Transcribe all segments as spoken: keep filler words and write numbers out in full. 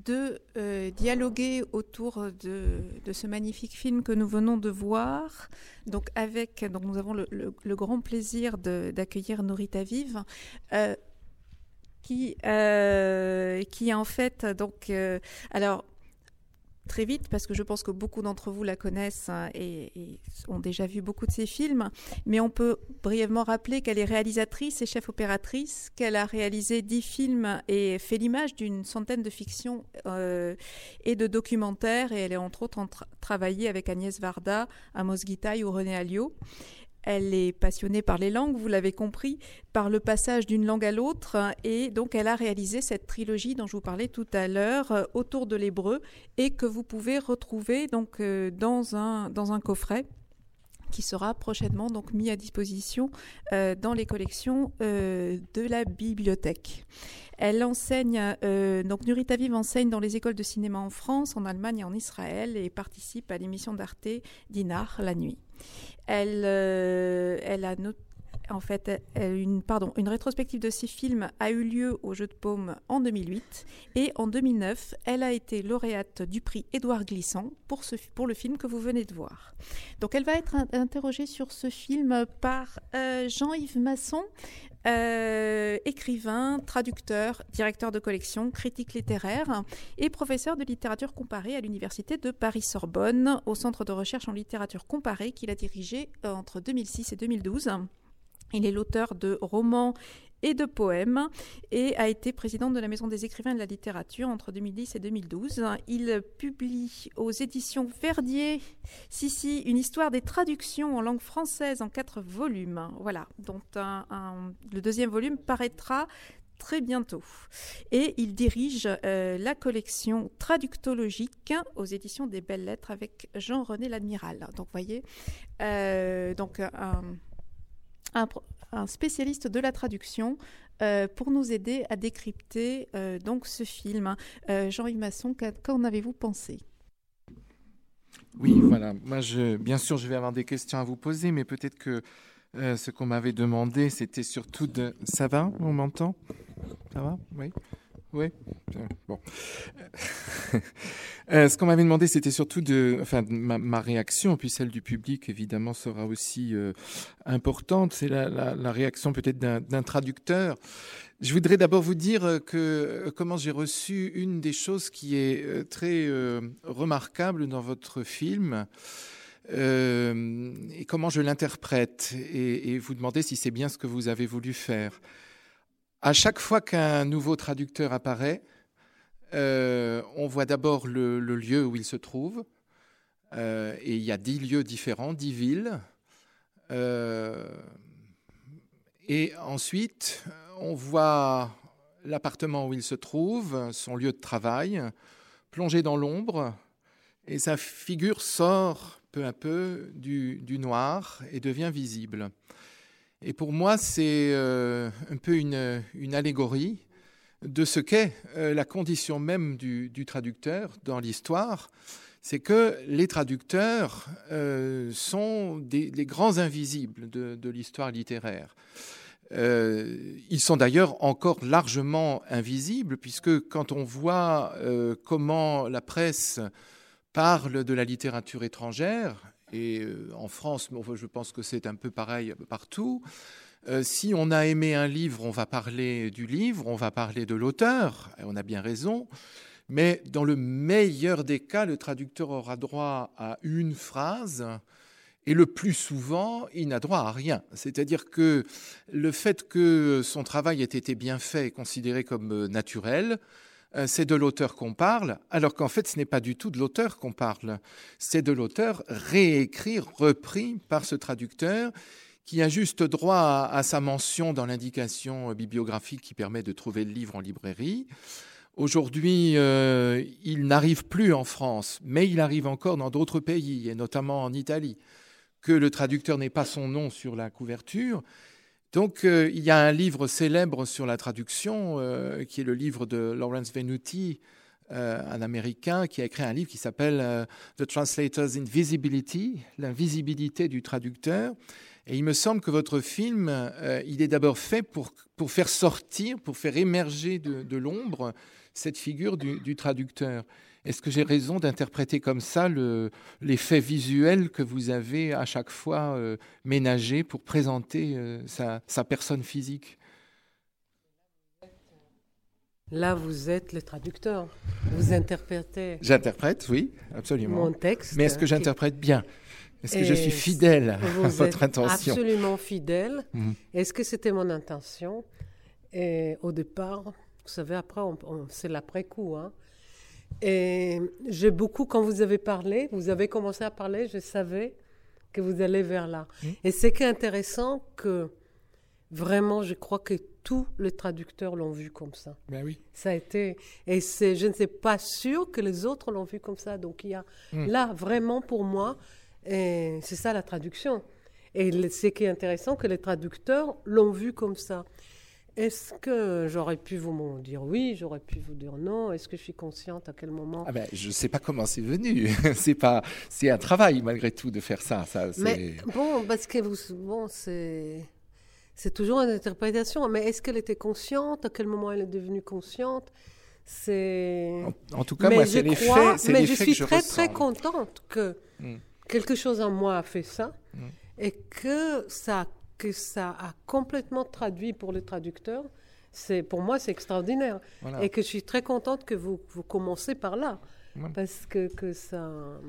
de euh, dialoguer autour de, de ce magnifique film que nous venons de voir. Donc, avec, donc nous avons le, le, le grand plaisir de, d'accueillir Nourit Aviv, euh, qui, euh, qui en fait, donc, euh, alors, très vite, parce que je pense que beaucoup d'entre vous la connaissent hein, et, et ont déjà vu beaucoup de ses films, mais on peut brièvement rappeler qu'elle est réalisatrice et chef opératrice, qu'elle a réalisé dix films et fait l'image d'une centaine de fictions euh, et de documentaires, et elle est entre autres en tra- travaillé avec Agnès Varda, Amos Gitaï ou René Alliot. Elle est passionnée par les langues, vous l'avez compris, par le passage d'une langue à l'autre. Et donc, elle a réalisé cette trilogie dont je vous parlais tout à l'heure, euh, autour de l'hébreu, et que vous pouvez retrouver donc, euh, dans, un, dans un coffret qui sera prochainement donc, mis à disposition euh, dans les collections euh, de la bibliothèque. Elle enseigne, euh, donc Nourit Aviv enseigne dans les écoles de cinéma en France, en Allemagne et en Israël, et participe à l'émission d'Arte Dinar la nuit. Elle, euh, elle a not- en fait elle, une, pardon, une rétrospective de ses films a eu lieu au Jeu de Paume en deux mille huit, et en deux mille neuf, elle a été lauréate du prix Édouard Glissant pour, ce, pour le film que vous venez de voir. Donc elle va être in- interrogée sur ce film par euh, Jean-Yves Masson, Euh, écrivain, traducteur, directeur de collection, critique littéraire et professeur de littérature comparée à l'Université de Paris-Sorbonne, au Centre de recherche en littérature comparée qu'il a dirigé entre deux mille six et deux mille douze. Il est l'auteur de romans et de poèmes et a été président de la Maison des écrivains de la littérature entre deux mille dix et deux mille douze. Il publie aux éditions Verdier, Sissi, une histoire des traductions en langue française en quatre volumes. Voilà, dont un, un, le deuxième volume paraîtra très bientôt. Et il dirige euh, la collection traductologique aux éditions des Belles Lettres avec Jean-René L'Admiral. Donc, vous voyez, euh, donc un... Un, un spécialiste de la traduction euh, pour nous aider à décrypter euh, donc ce film. Euh, Jean-Yves Masson, qu'en avez-vous pensé ? Oui, voilà. Moi, je, bien sûr, je vais avoir des questions à vous poser, mais peut-être que euh, ce qu'on m'avait demandé, c'était surtout de... Ça va ? On m'entend ? Ça va ? Oui ? Oui. Bon. euh, ce qu'on m'avait demandé, c'était surtout de, enfin, de ma, ma réaction, puis celle du public, évidemment, sera aussi euh, importante. C'est la, la, la réaction peut-être d'un, d'un traducteur. Je voudrais d'abord vous dire que euh, comment j'ai reçu une des choses qui est euh, très euh, remarquable dans votre film. Euh, et comment je l'interprète, et, et vous demander si c'est bien ce que vous avez voulu faire. À chaque fois qu'un nouveau traducteur apparaît, euh, on voit d'abord le, le lieu où il se trouve, euh, et il y a dix lieux différents, dix villes. Euh, et ensuite, on voit l'appartement où il se trouve, son lieu de travail, plongé dans l'ombre, et sa figure sort peu à peu du, du noir et devient visible. Et pour moi, c'est euh, un peu une, une allégorie de ce qu'est euh, la condition même du, du traducteur dans l'histoire. C'est que les traducteurs euh, sont des, des grands invisibles de, de l'histoire littéraire. Euh, ils sont d'ailleurs encore largement invisibles, puisque quand on voit euh, comment la presse parle de la littérature étrangère, et en France, je pense que c'est un peu pareil partout. Euh, si on a aimé un livre, on va parler du livre, on va parler de l'auteur, et on a bien raison. Mais dans le meilleur des cas, le traducteur aura droit à une phrase, et le plus souvent, il n'a droit à rien. C'est-à-dire que le fait que son travail ait été bien fait est considéré comme naturel. C'est de l'auteur qu'on parle, alors qu'en fait, ce n'est pas du tout de l'auteur qu'on parle. C'est de l'auteur réécrit, repris par ce traducteur, qui a juste droit à, à sa mention dans l'indication bibliographique qui permet de trouver le livre en librairie. Aujourd'hui, euh, il n'arrive plus en France, mais il arrive encore dans d'autres pays, et notamment en Italie, que le traducteur n'ait pas son nom sur la couverture. Donc, euh, il y a un livre célèbre sur la traduction, euh, qui est le livre de Lawrence Venuti, euh, un Américain, qui a écrit un livre qui s'appelle euh, The Translator's Invisibility, l'invisibilité du traducteur. Et il me semble que votre film, euh, il est d'abord fait pour, pour faire sortir, pour faire émerger de, de l'ombre cette figure du, du traducteur. Est-ce que j'ai raison d'interpréter comme ça le, l'effet visuel que vous avez à chaque fois euh, ménagé pour présenter euh, sa, sa personne physique ? Là, vous êtes le traducteur. Vous interprétez. J'interprète, oui, absolument. Mon texte. Mais est-ce que j'interprète bien ? Est-ce que je suis fidèle à votre intention ? Absolument fidèle. Mmh. Est-ce que c'était mon intention ? Et au départ, vous savez, après, on, on, c'est l'après-coup. Hein. Et j'ai beaucoup, quand vous avez parlé, vous avez commencé à parler, je savais que vous allez vers là. Mmh. Et c'est qui est intéressant que vraiment, je crois que tous les traducteurs l'ont vu comme ça. Ben oui. Ça a été, et c'est, je ne suis pas sûre que les autres l'ont vu comme ça. Donc il y a mmh. là vraiment pour moi, et c'est ça la traduction. Et le, ce qui est intéressant, que les traducteurs l'ont vu comme ça. Est-ce que j'aurais pu vous dire oui, j'aurais pu vous dire non? Est-ce que je suis consciente à quel moment? Ah ben, je ne sais pas comment c'est venu. c'est pas, c'est un travail malgré tout de faire ça. ça c'est... Mais bon, parce que vous, bon, c'est. C'est toujours une interprétation, mais est-ce qu'elle était consciente? À quel moment elle est devenue consciente? C'est... En, en tout cas, mais moi, c'est les faits, c'est mais les je faits suis que je très, ressens. très contente que mm. quelque chose en moi a fait ça mm. et que ça, que ça a complètement traduit pour le traducteur. C'est, pour moi, c'est extraordinaire. Voilà. Et que je suis très contente que vous, vous commencez par là, mm. parce que, que ça...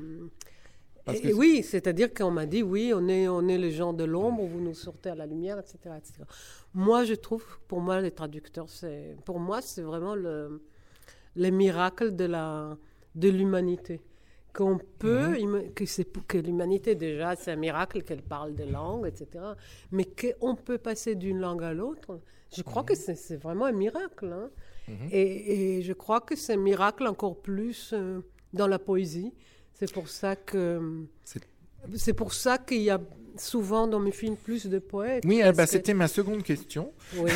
Parce et, que oui, c'est-à-dire qu'on m'a dit, oui, on est, on est les gens de l'ombre, vous nous sortez à la lumière, et cetera, et cetera. Moi, je trouve, pour moi, les traducteurs, c'est, pour moi, c'est vraiment le, le miracle de, la, de l'humanité. Qu'on peut, mm-hmm. que, c'est, que l'humanité, déjà, c'est un miracle qu'elle parle des langues, et cetera. Mais qu'on peut passer d'une langue à l'autre, je crois mm-hmm. que c'est, c'est vraiment un miracle. Hein. Mm-hmm. Et, et je crois que c'est un miracle encore plus euh, dans la poésie. C'est pour ça que c'est... c'est pour ça qu'il y a souvent dans mes films plus de poètes. Oui, bah, que... c'était ma seconde question. Oui.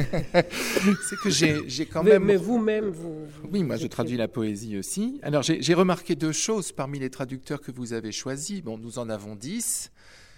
C'est que j'ai, j'ai quand mais, même. Mais vous-même, vous. vous oui, moi, je traduis la poésie aussi. Alors, j'ai, j'ai remarqué deux choses parmi les traducteurs que vous avez choisis. Bon, nous en avons dix.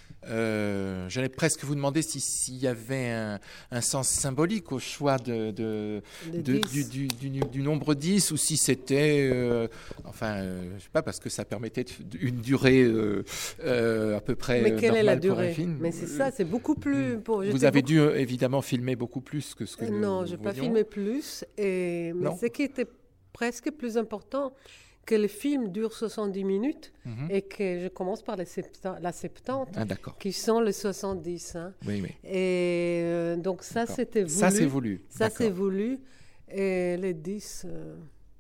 Euh, j'allais presque vous demander si, s'il y avait un, un sens symbolique au choix de, de, de, de du, du, du, du nombre dix, ou si c'était, euh, enfin, euh, je sais pas, parce que ça permettait de, une durée euh, euh, à peu près. Mais quelle normale est la pour durée? un film. Mais c'est ça, c'est beaucoup plus. Pour, vous avez beaucoup... dû euh, évidemment filmer beaucoup plus que ce que nous. Non, je n'ai pas filmé plus, et mais ce qui était presque plus important, que le film dure soixante-dix minutes mm-hmm. et que je commence par les septante, la septante, ah, d'accord. qui sont les soixante-dix. Hein. Oui, oui. Et euh, donc ça, d'accord. c'était voulu. Ça, c'est voulu. Ça, d'accord. c'est voulu. Et les dix, euh,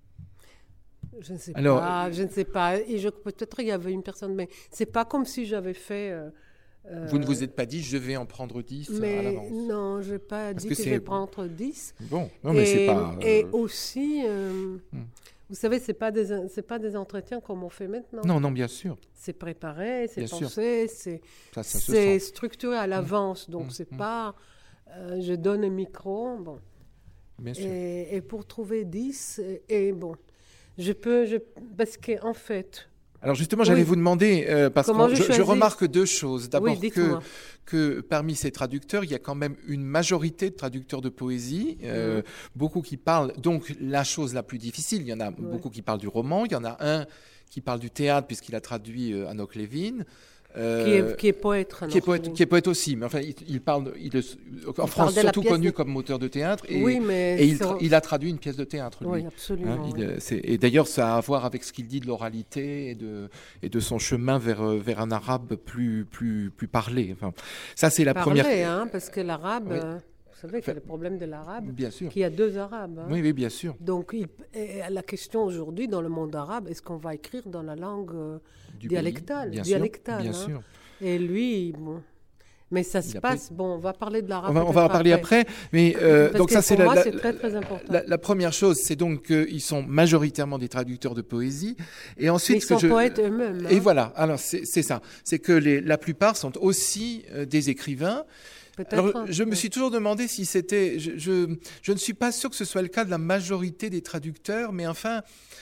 je ne sais Alors, pas. Je ne sais pas. Et je, peut-être il y avait une personne, mais c'est pas comme si j'avais fait... Euh, vous ne vous êtes pas dit, je vais en prendre dix mais à l'avance? Non, je n'ai pas Parce dit que, que je vais prendre dix. Bon, non, mais et, c'est pas... Euh... Et aussi... Euh, hmm. Vous savez, ce n'est pas, pas des entretiens comme on fait maintenant. Non, non, bien sûr. C'est préparé, c'est bien pensé, c'est, ça, ça c'est structuré à l'avance. Donc, mmh, ce n'est mmh. pas... Euh, je donne un micro, bon. Bien sûr. Et, et pour trouver dix, et, et bon, je peux... Je, parce qu'en fait... Alors justement, j'allais oui. vous demander, euh, parce Comment que je, je remarque deux choses. D'abord oui, que, que parmi ces traducteurs, il y a quand même une majorité de traducteurs de poésie, euh, mmh. beaucoup qui parlent, donc la chose la plus difficile, il y en a oui. beaucoup qui parlent du roman, il y en a un qui parle du théâtre puisqu'il a traduit euh, Anok Levin. Euh, qui, est, qui est poète. Qui est poète, qui est poète aussi, mais enfin, il, il parle, il, en il France surtout connu de... comme auteur de théâtre, et, oui, mais et il, il a traduit une pièce de théâtre, lui. Oui, absolument. Hein, il, c'est, et d'ailleurs, ça a à voir avec ce qu'il dit de l'oralité et de, et de son chemin vers, vers un arabe plus, plus, plus parlé. Enfin, ça, c'est la parlé, première. Hein, parce que l'arabe... Oui. Euh... Vous savez qu'il y a le problème de l'arabe, bien sûr. Qu'il y a deux arabes. Hein. Oui, oui, bien sûr. Donc, il, la question aujourd'hui, dans le monde arabe, est-ce qu'on va écrire dans la langue euh, dialectale, bien dialectale sûr, bien hein. sûr. Et lui, bon... Mais ça se passe... Pris... Bon, on va parler de l'arabe. On va, on va en parler après. après mais euh, donc ça, c'est pour la, moi, la, c'est très, très important. La, la première chose, c'est donc qu'ils sont majoritairement des traducteurs de poésie. Et ensuite, mais ils sont je... poètes eux-mêmes. Hein. Et voilà. Alors, c'est, c'est ça. C'est que les, la plupart sont aussi euh, des écrivains. peut-être. Alors, je me suis toujours demandé si c'était... Je, je, je ne suis pas sûr que ce soit le cas de la majorité des traducteurs, mais enfin,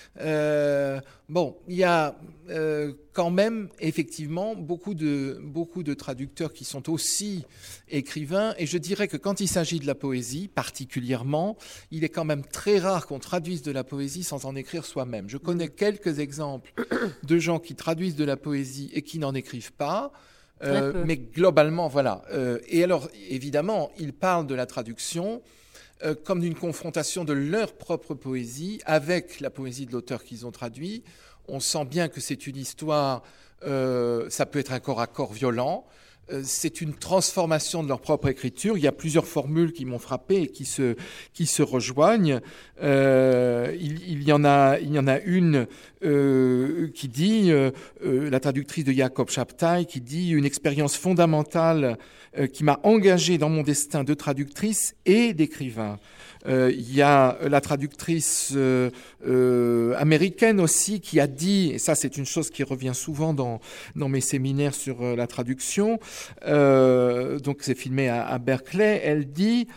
euh, bon, il y a euh, quand même, effectivement, beaucoup de, beaucoup de traducteurs qui sont aussi écrivains, et je dirais que quand il s'agit de la poésie, particulièrement, il est quand même très rare qu'on traduise de la poésie sans en écrire soi-même. Je connais quelques exemples de gens qui traduisent de la poésie et qui n'en écrivent pas. Euh, mais globalement, voilà. Euh, et alors, évidemment, ils parlent de la traduction euh, comme d'une confrontation de leur propre poésie avec la poésie de l'auteur qu'ils ont traduit. On sent bien que c'est une histoire, euh, ça peut être un corps à corps violent. Euh, c'est une transformation de leur propre écriture. Il y a plusieurs formules qui m'ont frappé et qui se, qui se rejoignent. Euh, il, il, y en a, il y en a une euh, qui dit, euh, euh, la traductrice de Jakob Chaptai, qui dit « Une expérience fondamentale euh, qui m'a engagée dans mon destin de traductrice et d'écrivain ». Euh, il y a la traductrice euh, euh, américaine aussi qui a dit, et ça c'est une chose qui revient souvent dans, dans mes séminaires sur euh, la traduction, euh, donc c'est filmé à, à Berkeley, elle dit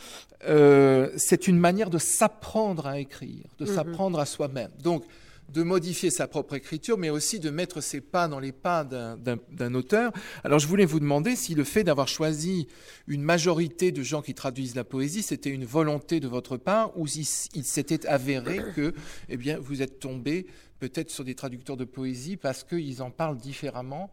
euh, c'est une manière de s'apprendre à écrire, de mm-hmm. s'apprendre à soi-même. Donc de modifier sa propre écriture, mais aussi de mettre ses pas dans les pas d'un, d'un, d'un auteur. Alors, je voulais vous demander si le fait d'avoir choisi une majorité de gens qui traduisent la poésie, c'était une volonté de votre part, ou si il s'était avéré que, eh bien, vous êtes tombé peut-être sur des traducteurs de poésie parce qu'ils en parlent différemment,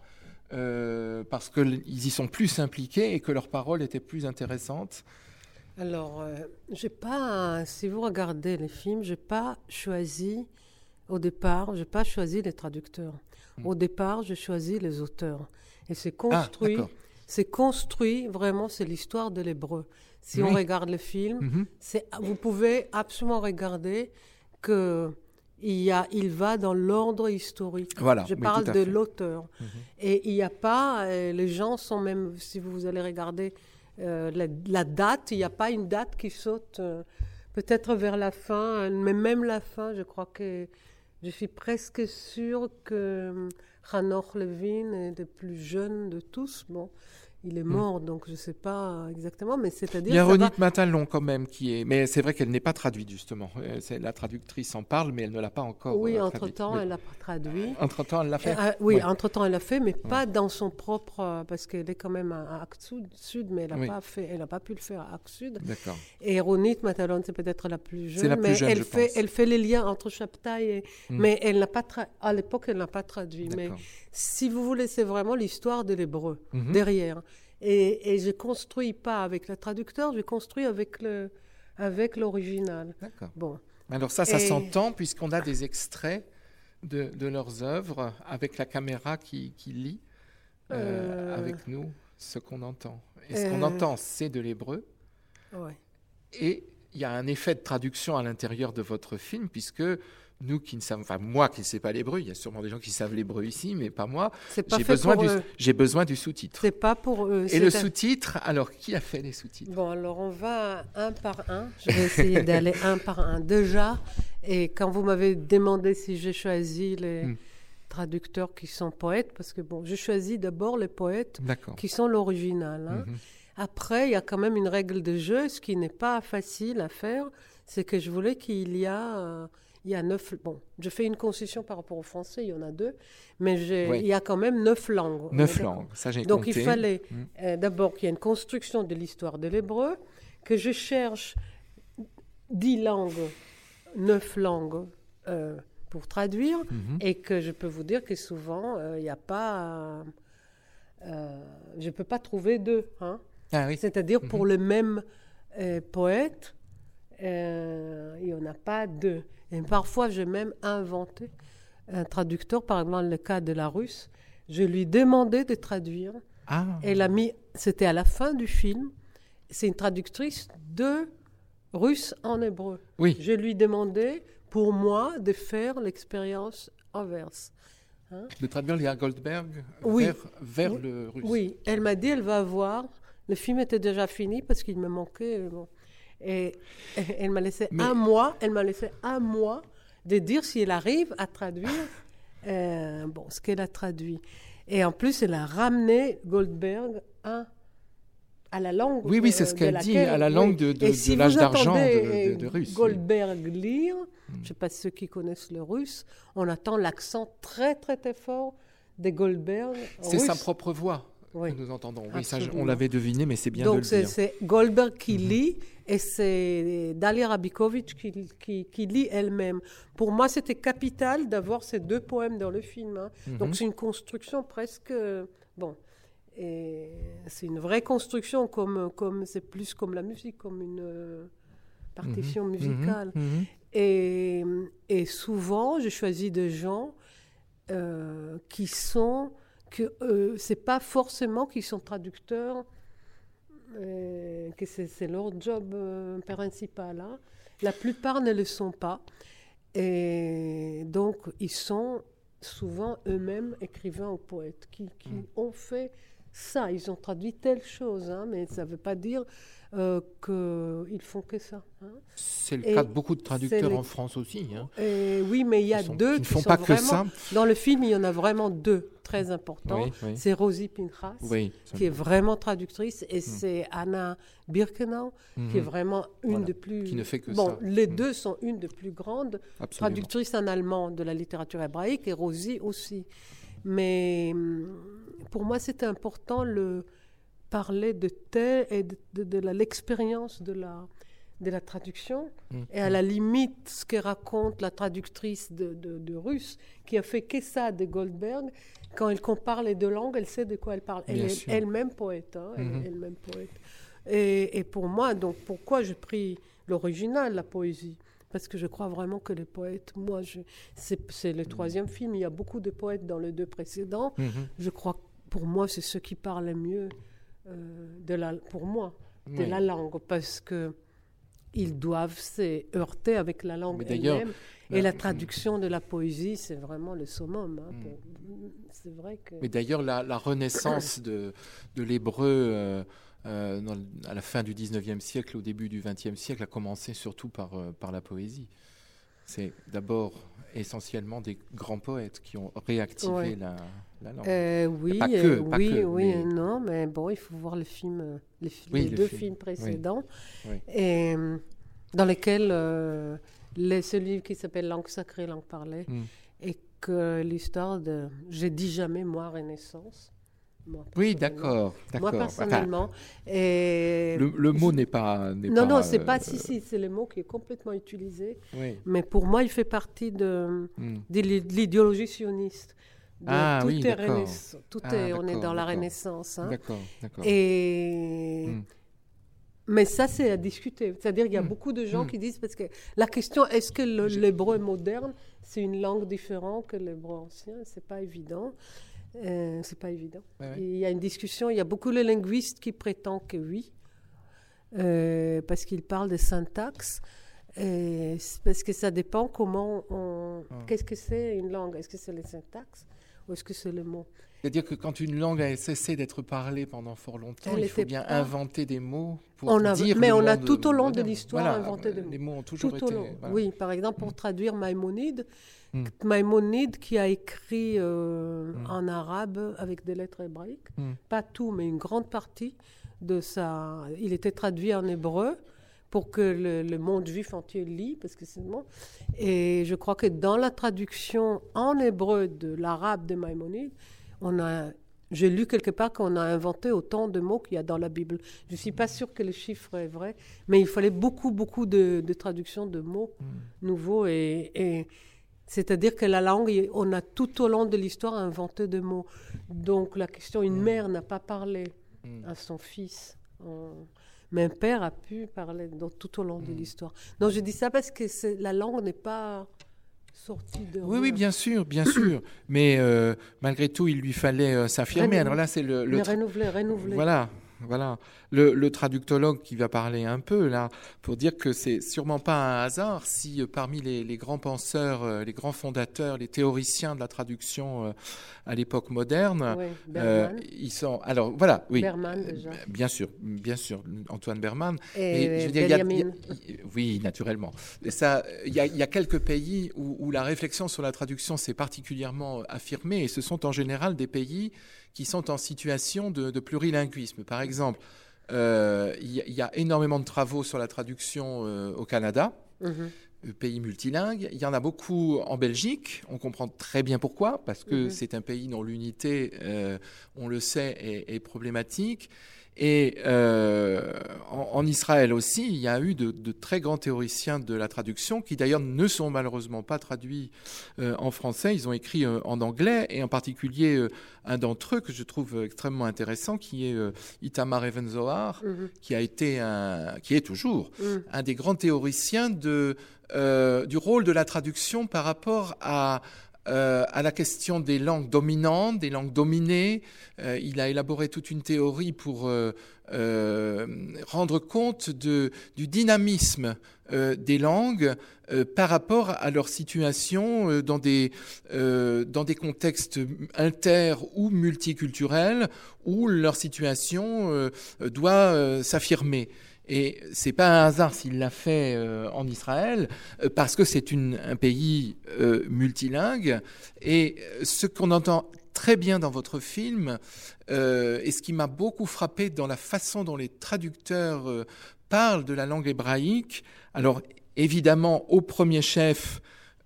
euh, parce qu'ils y sont plus impliqués et que leurs paroles étaient plus intéressantes. Alors, euh, j'ai pas, si vous regardez les films, j'ai pas choisi... Au départ, je n'ai pas choisi les traducteurs. Mmh. Au départ, j'ai choisi les auteurs. Et c'est construit, ah, c'est construit, vraiment, c'est l'histoire de l'hébreu. Si oui. on regarde le film, mmh. c'est, vous pouvez absolument regarder qu'il y a, il va dans l'ordre historique. Voilà, je oui, parle de fait. l'auteur. Mmh. Et il n'y a pas, euh, les gens sont même, si vous allez regarder euh, la, la date, il n'y a pas une date qui saute euh, peut-être vers la fin, mais même la fin, je crois que... Je suis presque sûre que Hanoch Levin est le plus jeune de tous. Bon, il est mort, mmh. donc je ne sais pas exactement, mais c'est-à-dire... Il y a Ronit va... Matalon quand même qui est... Mais c'est vrai qu'elle n'est pas traduite, justement. C'est... La traductrice en parle, mais elle ne l'a pas encore Oui, euh, entre-temps, mais... elle l'a traduit. Entre-temps, elle l'a fait euh, Oui, ouais. entre-temps, elle l'a fait, mais ouais. pas dans son propre... Parce qu'elle est quand même à Axe-Sud, mais elle n'a oui. pas, fait... pas pu le faire à Axe-Sud. D'accord. Et Ronit Matalon, c'est peut-être la plus jeune. C'est la plus mais jeune, elle je fait, pense. Elle fait les liens entre Chaptai et... Mm. Mais elle n'a pas... Tra... À l'époque, elle n'a pas traduit. D'accord. Mais si vous voulez, c'est vraiment l'histoire de l'hébreu, mm-hmm. derrière. Et, et je ne construis pas avec le traducteur, je construis avec, le, avec l'original. D'accord. Bon. Alors ça, ça et... s'entend puisqu'on a des extraits de, de leurs œuvres avec la caméra qui, qui lit euh, euh... avec nous ce qu'on entend. Et ce euh... qu'on entend, c'est de l'hébreu. Ouais. Et il y a un effet de traduction à l'intérieur de votre film puisque... Nous qui ne savons, enfin moi qui ne sais pas l'hébreu, il y a sûrement des gens qui savent l'hébreu ici, mais pas moi. C'est pas j'ai fait besoin pour du, eux. J'ai besoin du sous-titre. C'est pas pour eux. Et le un... sous-titre, alors qui a fait les sous-titres? Bon, alors on va un par un. Je vais essayer d'aller un par un. Déjà, et quand vous m'avez demandé si j'ai choisi les hmm. traducteurs qui sont poètes, parce que bon, j'ai choisi d'abord les poètes D'accord. qui sont l'original. Hein. Mm-hmm. Après, il y a quand même une règle de jeu, ce qui n'est pas facile à faire, c'est que je voulais qu'il y a euh, Il y a neuf... Bon, je fais une concession par rapport au français, il y en a deux, mais j'ai, oui. il y a quand même neuf langues. Neuf langues, ça j'ai Donc compté. il fallait mmh. euh, d'abord qu'il y ait une construction de l'histoire de l'hébreu, que je cherche dix langues, neuf langues euh, pour traduire, mmh. et que je peux vous dire que souvent, il euh, n'y a pas... Euh, je ne peux pas trouver deux. Hein. Ah, oui. C'est-à-dire mmh. pour le même euh, poète, euh, il n'y en a pas deux. Et parfois, j'ai même inventé un traducteur, par exemple, dans le cas de la russe. Je lui demandais de traduire. Ah. Elle a mis, c'était à la fin du film, c'est une traductrice de russe en hébreu. Oui. Je lui demandais, pour moi, de faire l'expérience inverse. Hein? De traduire Léa Goldberg oui. vers, vers oui. le russe. Oui, elle m'a dit, elle va voir. Le film était déjà fini parce qu'il me manquait... Bon. Et elle m'a laissé Mais... un mois, elle m'a laissé un mois de dire si elle arrive à traduire euh, bon, ce qu'elle a traduit. Et en plus, elle a ramené Goldberg à à la langue. Oui, oui, c'est ce qu'elle dit, à la langue oui. de, de, si de l'âge d'argent de, de, de, de russe. Goldberg oui. lire, mm. je ne sais pas ceux qui connaissent le russe, on attend l'accent très, très, très fort des Goldberg. C'est russes. sa propre voix oui. que nous entendons. Oui, ça, on l'avait deviné, mais c'est bien Donc de le dire. Donc, c'est Goldberg qui mm-hmm. lit et c'est Dalia Rabikovic qui, qui, qui lit elle-même. Pour moi, c'était capital d'avoir ces deux poèmes dans le film. Hein. Mm-hmm. Donc, c'est une construction presque... Bon... Et c'est une vraie construction, comme, comme, c'est plus comme la musique, comme une euh, partition mmh, musicale. Mmh, mmh. Et, et souvent, je choisis des gens euh, qui sont... que euh, c'est pas forcément qu'ils sont traducteurs, euh, que c'est, c'est leur job euh, principal. Hein. La plupart ne le sont pas. Et donc, ils sont souvent eux-mêmes écrivains ou poètes qui, qui mmh. ont fait... ça, ils ont traduit telle chose, hein, mais ça ne veut pas dire euh, qu'ils font que ça. Hein. C'est le et cas de beaucoup de traducteurs les... en France aussi. Hein. Et oui, mais il y a sont, deux qui, qui font sont pas vraiment... que ça. Dans le film, il y en a vraiment deux très importants. Oui, oui. C'est Rosie Pinchas, oui, qui est vraiment traductrice, et mmh. c'est Anna Birkenau, mmh. qui est vraiment une voilà. des plus... Qui ne fait que bon, ça. Les mmh. deux sont une des plus grandes Absolument. traductrices en allemand de la littérature hébraïque, et Rosie aussi. Mais pour moi, c'était important le... parler de tel et de, de, de la, l'expérience de la, de la traduction mmh. et à la limite ce que raconte la traductrice de, de, de russe qui a fait que ça de Goldberg. Quand elle compare les deux langues, elle sait de quoi elle parle. Elle est elle-même poète. Hein, mmh. elle est elle-même poète. Et, et pour moi, donc, pourquoi j'ai pris l'original, la poésie ? Parce que je crois vraiment que les poètes, moi, je, c'est, c'est le troisième film, il y a beaucoup de poètes dans les deux précédents. Mmh. Je crois que pour moi, c'est ceux qui parlent le mieux. Euh, de la, pour moi, de oui. la langue, parce qu'ils doivent se heurter avec la langue elle-même. Et la traduction de la poésie, c'est vraiment le summum. Hein, pour, c'est vrai que... Mais d'ailleurs, la, la renaissance de, de l'hébreu euh, euh, dans, à la fin du dix-neuvième siècle, au début du vingtième siècle, a commencé surtout par, euh, par la poésie. C'est d'abord essentiellement des grands poètes qui ont réactivé ouais. la, la langue. Euh, oui, pas que, euh, pas oui, que, oui, mais... non, mais bon, il faut voir les films, les, oui, les le deux film. films précédents, oui. Oui. Et, dans lesquels euh, les, ce livre qui s'appelle Langue sacrée, langue parlée, mm. et que l'histoire de, je dis jamais moi Renaissance. Moi, oui, d'accord, d'accord. Moi, personnellement. Enfin, et le, le mot je... n'est pas... N'est non, pas, non, c'est euh... pas... Si, si, c'est le mot qui est complètement utilisé. Oui. Mais pour moi, il fait partie de, mm. de l'idéologie sioniste. De, ah tout oui, est d'accord. Renaissance. Tout ah, est, on est dans d'accord. la Renaissance. Hein. D'accord, d'accord. Et... Mm. Mais ça, c'est à discuter. C'est-à-dire qu'il y a mm. beaucoup de gens mm. qui disent... Parce que la question, est-ce que le, Je... l'hébreu moderne, c'est une langue différente que l'hébreu ancien ? C'est pas évident. Euh, c'est pas évident. Ouais, ouais. Il y a une discussion, il y a beaucoup de linguistes qui prétendent que oui, euh, parce qu'ils parlent de syntaxe, et parce que ça dépend comment on... Oh. Qu'est-ce que c'est une langue ? Est-ce que c'est le syntaxe ou est-ce que c'est le mot ? C'est-à-dire que quand une langue a cessé d'être parlée pendant fort longtemps, Elle il faut bien pas... inventer des mots pour on a... dire Mais le on a monde tout au long moderne. de l'histoire voilà, inventé des mots. Les mots ont toujours tout été... Voilà. Oui, par exemple, pour mm. traduire Maïmonide, mm. Maïmonide qui a écrit euh, mm. en arabe avec des lettres hébraïques, mm. pas tout, mais une grande partie de ça. Il était traduit en hébreu pour que le, le monde juif entier lit, parce que c'est le monde. Et je crois que dans la traduction en hébreu de l'arabe de Maïmonide, on a... J'ai lu quelque part qu'on a inventé autant de mots qu'il y a dans la Bible. Je ne suis pas sûre que le chiffre est vrai, mais il fallait beaucoup, beaucoup de, de traductions de mots mm. nouveaux. Et, et c'est-à-dire que la langue, on a tout au long de l'histoire inventé de mots. Donc la question, une mm. mère n'a pas parlé mm. à son fils, on, mais un père a pu parler donc, tout au long mm. de l'histoire. Donc je dis ça parce que c'est, la langue n'est pas... De oui, oui, bien sûr, bien sûr. Mais euh, malgré tout, il lui fallait euh, s'affirmer. Alors là, c'est le... le tra... renouveler, renouveler. Voilà, voilà. Le, le traductologue qui va parler un peu, là, pour dire que c'est sûrement pas un hasard si euh, parmi les, les grands penseurs, euh, les grands fondateurs, les théoriciens de la traduction euh, à l'époque moderne, oui, euh, ils sont... Alors, voilà, oui. Berman, déjà. Bien sûr, bien sûr, Antoine Berman. Et, et je veux dire, y a, y a, oui, naturellement. Il y, y a quelques pays où, où la réflexion sur la traduction s'est particulièrement affirmée, et ce sont en général des pays qui sont en situation de, de plurilinguisme. Par exemple, euh, y, y a énormément de travaux sur la traduction euh, au Canada. Mm-hmm. Pays multilingue. Il y en a beaucoup en Belgique. On comprend très bien pourquoi, parce que mm-hmm. c'est un pays dont l'unité, euh, on le sait, est, est problématique. Et euh, en, en Israël aussi, il y a eu de, de très grands théoriciens de la traduction qui d'ailleurs ne sont malheureusement pas traduits euh, en français. Ils ont écrit euh, en anglais, et en particulier euh, un d'entre eux que je trouve extrêmement intéressant, qui est euh, Itamar Even-Zohar, mm-hmm. qui a été un, qui est toujours mm. un des grands théoriciens de euh, du rôle de la traduction par rapport à Euh, à la question des langues dominantes, des langues dominées. Euh, il a élaboré toute une théorie pour euh, euh, rendre compte de, du dynamisme euh, des langues euh, par rapport à leur situation euh, dans, des, euh, dans des contextes inter- ou multiculturels où leur situation euh, doit euh, s'affirmer. Et c'est pas un hasard s'il l'a fait euh, en Israël, euh, parce que c'est une, un pays euh, multilingue. Et ce qu'on entend très bien dans votre film, euh, et ce qui m'a beaucoup frappé dans la façon dont les traducteurs euh, parlent de la langue hébraïque, alors évidemment au premier chef,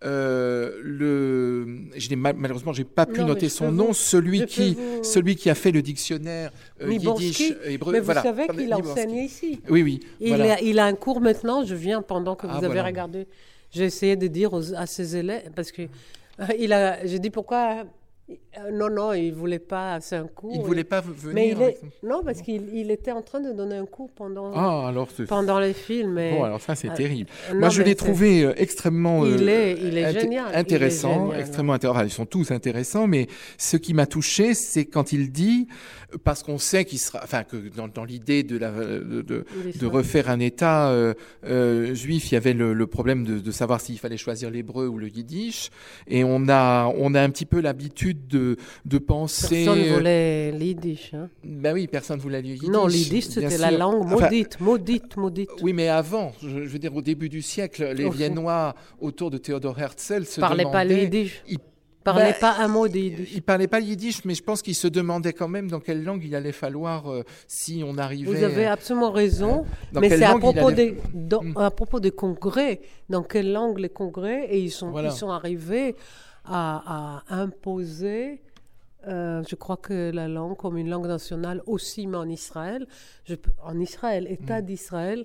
Euh, le, je n'ai, malheureusement, j'ai pas pu non, noter son nom, vous, celui qui, vous... celui qui a fait le dictionnaire euh, yiddish hébreu. Mais vous voilà. savez qu'il enseigne ici. Oui, oui. Il, voilà. a, il a un cours maintenant. Je viens pendant que vous ah, avez voilà. regardé. J'ai essayé de dire aux, à ses élèves parce que euh, il a. J'ai dit pourquoi. Euh, non, non, il ne voulait pas, c'est un cours. Il ne voulait pas venir mais il est... Non, parce qu'il il était en train de donner un cours pendant, ah, alors pendant les films. Et... Bon, alors ça, c'est euh, terrible. Non, Moi, je l'ai trouvé euh, extrêmement il est, il est int- génial. intéressant. Il est génial, extrêmement intéressant. Ils sont tous intéressants, mais ce qui m'a touché, c'est quand il dit, parce qu'on sait qu'il sera, enfin, que dans, dans l'idée de, la, de, de, de refaire un État euh, euh, juif, il y avait le, le problème de, de savoir s'il fallait choisir l'hébreu ou le yiddish. Et on a, on a un petit peu l'habitude de, de penser. Personne ne voulait l'yiddish. Hein. Ben oui, personne ne voulait le yiddish. Non, l'yiddish, c'était la langue maudite, enfin, maudite, maudite. Oui, mais avant, je, je veux dire, au début du siècle, les Au Viennois autour de Théodore Herzl se parlaient demandaient... pas le yiddish. Ils parlaient ben, pas un mot de yiddish. Ils parlaient pas le yiddish, mais je pense qu'ils se demandaient quand même dans quelle langue il allait falloir, euh, si on arrivait... Vous avez absolument raison, euh, mais c'est à propos, allait... des, dans, mm. à propos des congrès. Dans quelle langue les congrès, et ils sont, voilà. ils sont arrivés à, à imposer... Euh, je crois que la langue comme une langue nationale aussi, mais en Israël, je, en Israël, État mmh. d'Israël,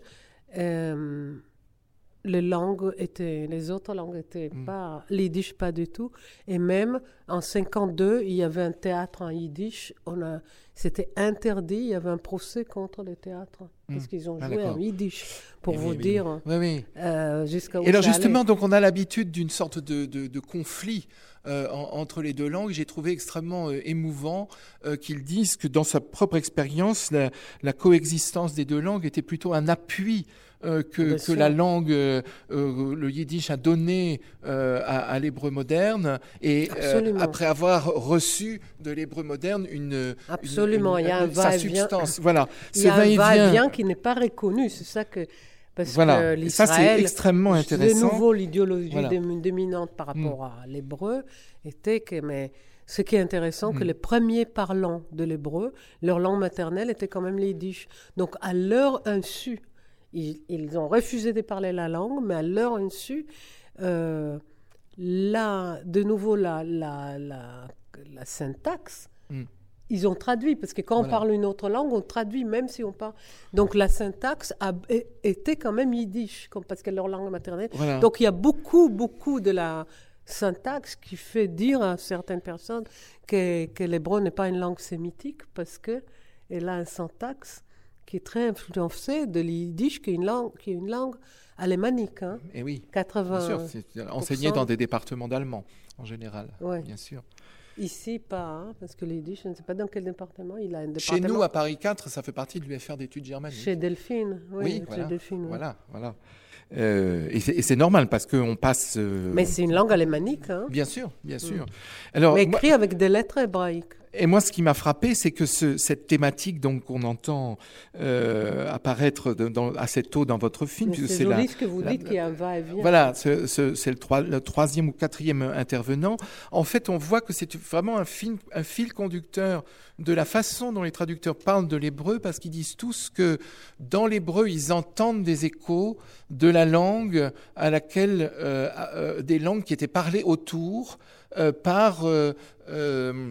euh, les langues étaient, les autres langues étaient mmh. pas, l'yiddish pas du tout. Et même en cinquante-deux, il y avait un théâtre en yiddish. On a, c'était interdit. Il y avait un procès contre le théâtre mmh. parce qu'ils ont joué ah, en yiddish. Pour et vous oui, dire, oui, oui. Euh, jusqu'à où et alors justement, allait. donc on a l'habitude d'une sorte de, de, de conflit. Euh, en, entre les deux langues. J'ai trouvé extrêmement euh, émouvant euh, qu'ils disent que dans sa propre expérience, la, la coexistence des deux langues était plutôt un appui euh, que, que la langue, euh, euh, le yiddish a donné euh, à, à l'hébreu moderne, et euh, après avoir reçu de l'hébreu moderne une... Absolument, une, une, il y a un va-et-vient. Voilà. Il y a un va-et-vient qui n'est pas reconnu, c'est ça que... Parce voilà. que l'Israël, ça c'est extrêmement intéressant. De nouveau, l'idéologie voilà. dominante par rapport mm. à l'hébreu était que, mais ce qui est intéressant, mm. que les premiers parlants de l'hébreu, leur langue maternelle était quand même le yiddish. Donc, à leur insu, ils, ils ont refusé de parler la langue, mais à leur insu, euh, là, de nouveau, la, la, la, la syntaxe. Mm. Ils ont traduit, parce que quand voilà. on parle une autre langue, on traduit même si on parle... Donc la syntaxe a, était quand même yiddish, comme, parce que leur langue maternelle. Voilà. Donc il y a beaucoup, beaucoup de la syntaxe qui fait dire à certaines personnes que, que l'hébreu n'est pas une langue sémitique, parce qu'elle a une syntaxe qui est très influencée de l'yiddish, qui est une langue, qui est une langue alémanique. Hein. Et oui, quatre-vingts bien sûr, c'est enseigné dans des départements d'allemand, en général, ouais. bien sûr. Ici, pas, hein, parce que l'yiddish, je ne sais pas dans quel département. Il a un Chez département. nous, à Paris quatre, ça fait partie de l'U F R d'études germaniques. Chez Delphine, oui. oui chez voilà, Delphine, oui. voilà, voilà. Euh, et, c'est, et c'est normal, parce qu'on passe... Euh, Mais c'est une langue alémanique, hein. Bien sûr, bien sûr. Mm. Alors, Mais écrit moi, avec des lettres hébraïques. et moi, ce qui m'a frappé, c'est que ce, cette thématique, donc, qu'on entend euh, apparaître de, dans, assez tôt dans votre film, c'est, c'est joli la, ce que vous la, dites, qu'il y a un va-et-vient. Voilà, ce, ce, c'est le, trois, le troisième ou quatrième intervenant. En fait, on voit que c'est vraiment un, film, un fil conducteur de la façon dont les traducteurs parlent de l'hébreu, parce qu'ils disent tous que dans l'hébreu, ils entendent des échos de la langue à laquelle euh, euh, des langues qui étaient parlées autour euh, par euh, euh,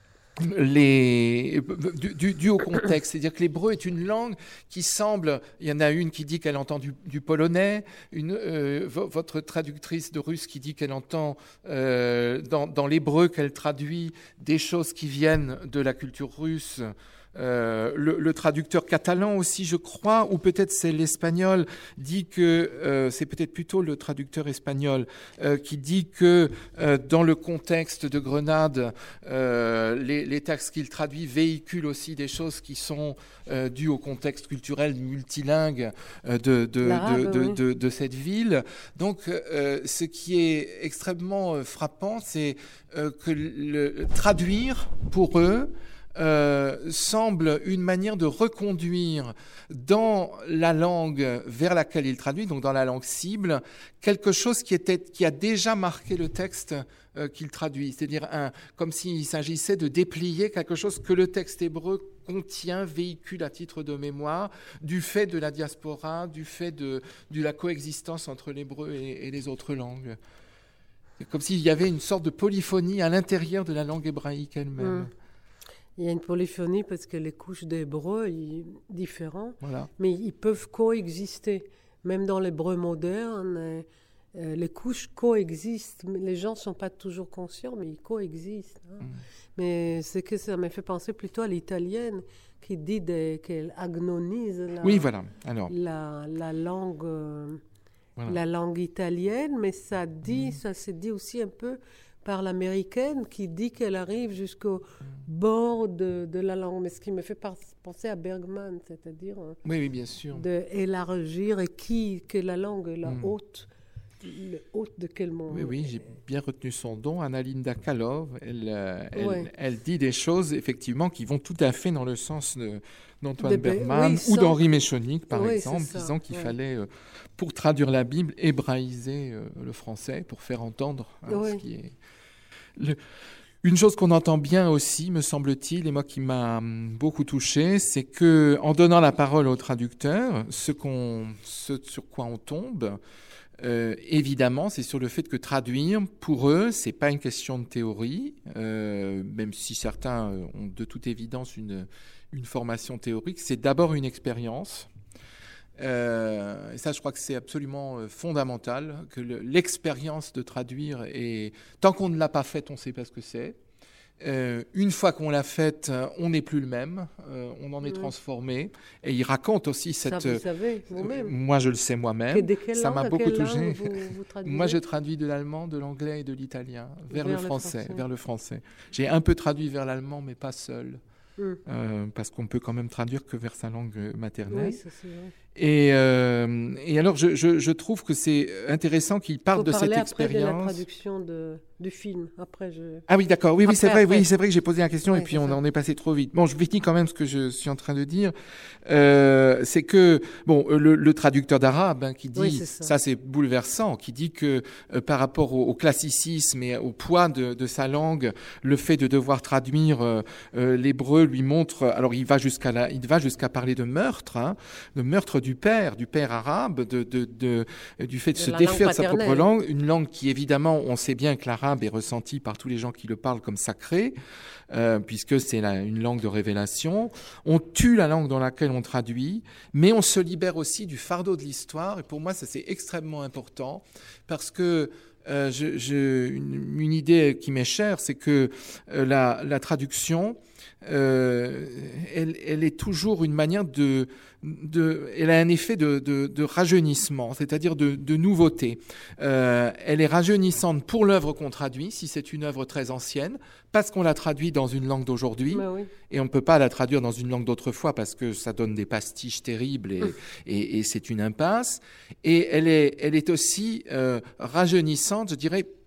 les dû, dû, dû au contexte. C'est-à-dire que l'hébreu est une langue qui semble, il y en a une qui dit qu'elle entend du, du polonais, une, euh, votre traductrice de russe qui dit qu'elle entend euh, dans, dans l'hébreu qu'elle traduit des choses qui viennent de la culture russe. Euh, le, le traducteur catalan aussi, je crois, ou peut-être c'est l'espagnol, dit que euh, c'est peut-être plutôt le traducteur espagnol euh, qui dit que euh, dans le contexte de Grenade, euh, les, les textes qu'il traduit véhiculent aussi des choses qui sont euh, dues au contexte culturel multilingue euh, de, de, de, de, oui. de, de cette ville. Donc, euh, ce qui est extrêmement frappant, c'est euh, que le, traduire pour eux Euh, semble une manière de reconduire dans la langue vers laquelle il traduit, donc dans la langue cible, quelque chose qui, était, qui a déjà marqué le texte euh, qu'il traduit, c'est-à-dire un, comme s'il s'agissait de déplier quelque chose que le texte hébreu contient, véhicule à titre de mémoire, du fait de la diaspora, du fait de, de la coexistence entre l'hébreu et, et les autres langues. C'est comme s'il y avait une sorte de polyphonie à l'intérieur de la langue hébraïque elle-même. Mmh. Il y a une polyphonie parce que les couches d'hébreu sont différentes, voilà. mais ils peuvent coexister. Même dans l'hébreu moderne, euh, les couches coexistent. Les gens ne sont pas toujours conscients, mais ils coexistent. Hein. Mm. Mais c'est que ça m'a fait penser plutôt à l'italienne qui dit de, qu'elle agonise la, oui, voilà. Alors. la, la langue... Euh, voilà. La langue italienne, mais ça dit, mm. ça s'est dit aussi un peu par l'américaine qui dit qu'elle arrive jusqu'au mm. bord de, de la langue. Mais ce qui me fait par, penser à Bergman, c'est-à-dire oui, oui, bien sûr. d'élargir et qui, que la langue est la mm. haute, le haute de quel monde. Oui, oui, j'ai bien retenu son don. Anna-Linda Kalov, elle, euh, elle, ouais. elle dit des choses effectivement qui vont tout à fait dans le sens de d'Antoine de Bergman oui, ou sans... d'Henri Méchonic, par oui, exemple, disant qu'il ouais. fallait, euh, pour traduire la Bible, hébraïser euh, le français pour faire entendre hein, oui. ce qui est... Le... Une chose qu'on entend bien aussi, me semble-t-il, et moi qui m'a beaucoup touché, c'est que en donnant la parole au traducteur, ce, qu'on, ce sur quoi on tombe, euh, évidemment, c'est sur le fait que traduire, pour eux, c'est pas une question de théorie, euh, même si certains ont de toute évidence une... une formation théorique, c'est d'abord une expérience. Euh, et ça, je crois que c'est absolument euh, fondamental, que le, l'expérience de traduire, est, tant qu'on ne l'a pas faite, on ne sait pas ce que c'est. Euh, une fois qu'on l'a faite, on n'est plus le même, euh, on en est mmh. transformé. Et il raconte aussi cette... Ça, vous savez, vous-même. Euh, moi, je le sais moi-même. De quelle ça langue, m'a beaucoup touché. Vous, vous moi, je traduis de l'allemand, de l'anglais et de l'italien vers, vers, le, français, français. vers le français. J'ai un peu traduit vers l'allemand, mais pas seul. Mmh. Euh, parce qu'on peut quand même traduire que vers sa langue maternelle. Oui, ça c'est vrai. Et, euh, et alors, je, je, je trouve que c'est intéressant qu'il parle de cette expérience. De la traduction de, du film. Après, je... Ah oui, d'accord. Oui, oui, après, c'est vrai. Après. Oui, c'est vrai que j'ai posé la question oui, et puis on ça. en est passé trop vite. Bon, je finis quand même ce que je suis en train de dire. Euh, c'est que bon, le, le traducteur d'arabe hein, qui dit oui, ça. ça, c'est bouleversant, qui dit que euh, par rapport au, au classicisme et au poids de, de sa langue, le fait de devoir traduire euh, euh, l'hébreu lui montre. Alors, il va jusqu'à la, il va jusqu'à parler de meurtre, hein, de meurtre du père, du père arabe, de, de, de, du fait de, de se défaire de sa propre langue, une langue qui évidemment, on sait bien que l'arabe est ressenti par tous les gens qui le parlent comme sacré, euh, puisque c'est la, une langue de révélation. On tue la langue dans laquelle on traduit, mais on se libère aussi du fardeau de l'histoire. Et pour moi, ça c'est extrêmement important, parce que euh, je, je, une, une idée qui m'est chère, c'est que euh, la, la traduction, euh, elle, elle est toujours une manière de De, elle a un effet de, de, de rajeunissement, c'est-à-dire de, de nouveauté. Euh, elle est rajeunissante pour l'œuvre qu'on traduit, si c'est une œuvre très ancienne, parce qu'on la traduit dans une langue d'aujourd'hui, bah oui. et on ne peut pas la traduire dans une langue d'autrefois parce que ça donne des pastiches terribles et, et, et c'est une impasse. Et elle est, elle est aussi euh, rajeunissante, je dirais,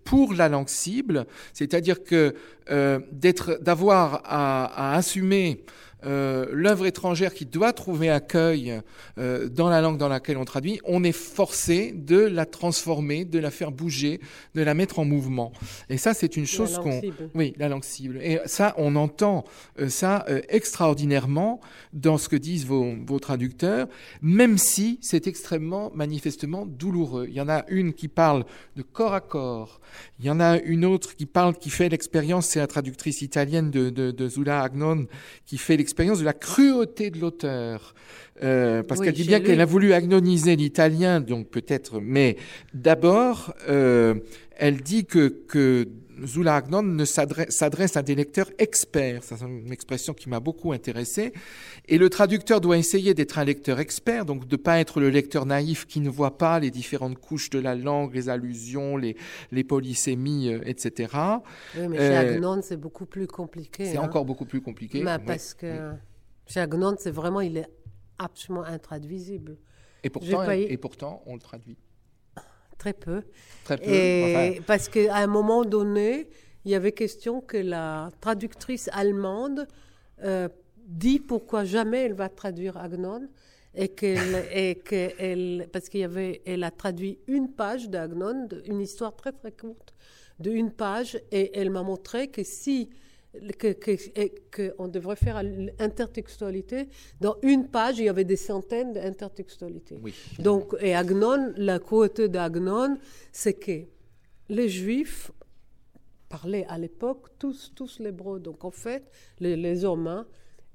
pour la langue cible, c'est-à-dire que euh, d'être, d'avoir à, à assumer Euh, l'œuvre étrangère qui doit trouver accueil euh, dans la langue dans laquelle on traduit, on est forcé de la transformer, de la faire bouger, de la mettre en mouvement. Et ça, c'est une chose qu'on... Cible. Oui, la langue cible. Et ça, on entend euh, ça euh, extraordinairement dans ce que disent vos, vos traducteurs, même si c'est extrêmement, manifestement douloureux. Il y en a une qui parle de corps à corps. Il y en a une autre qui parle, qui fait l'expérience, c'est la traductrice italienne de, de, de Zula Agnon, qui fait l'expérience de la cruauté de l'auteur, euh, parce oui, qu'elle dit bien lu. qu'elle a voulu agnoniser l'italien, donc peut-être, mais d'abord, euh, elle dit que, que Zula Agnon ne s'adresse, s'adresse à des lecteurs experts. C'est une expression qui m'a beaucoup intéressé. Et le traducteur doit essayer d'être un lecteur expert, donc de ne pas être le lecteur naïf qui ne voit pas les différentes couches de la langue, les allusions, les, les polysémies, euh, et cetera. Oui, mais chez euh, Agnon, c'est beaucoup plus compliqué. C'est hein. encore beaucoup plus compliqué. Mais parce oui. que oui. chez Agnon, c'est vraiment, il est absolument intraduisible. Et pourtant, et, et pourtant on le traduit. Très peu. Très peu. Et enfin... Parce qu'à un moment donné, il y avait question que la traductrice allemande euh, dit pourquoi jamais elle va traduire Agnon. Et qu'elle, et qu'elle, parce qu'il y avait, elle a traduit une page d'Agnon, une histoire très très courte de une page, et elle m'a montré que si que, que, que on devrait faire l'intertextualité. Dans une page, il y avait des centaines d'intertextualités. Oui. Donc, et Agnon, la cruauté d'Agnon, c'est que les Juifs parlaient à l'époque tous, tous l'hébreu. Donc, en fait, les, les Romains,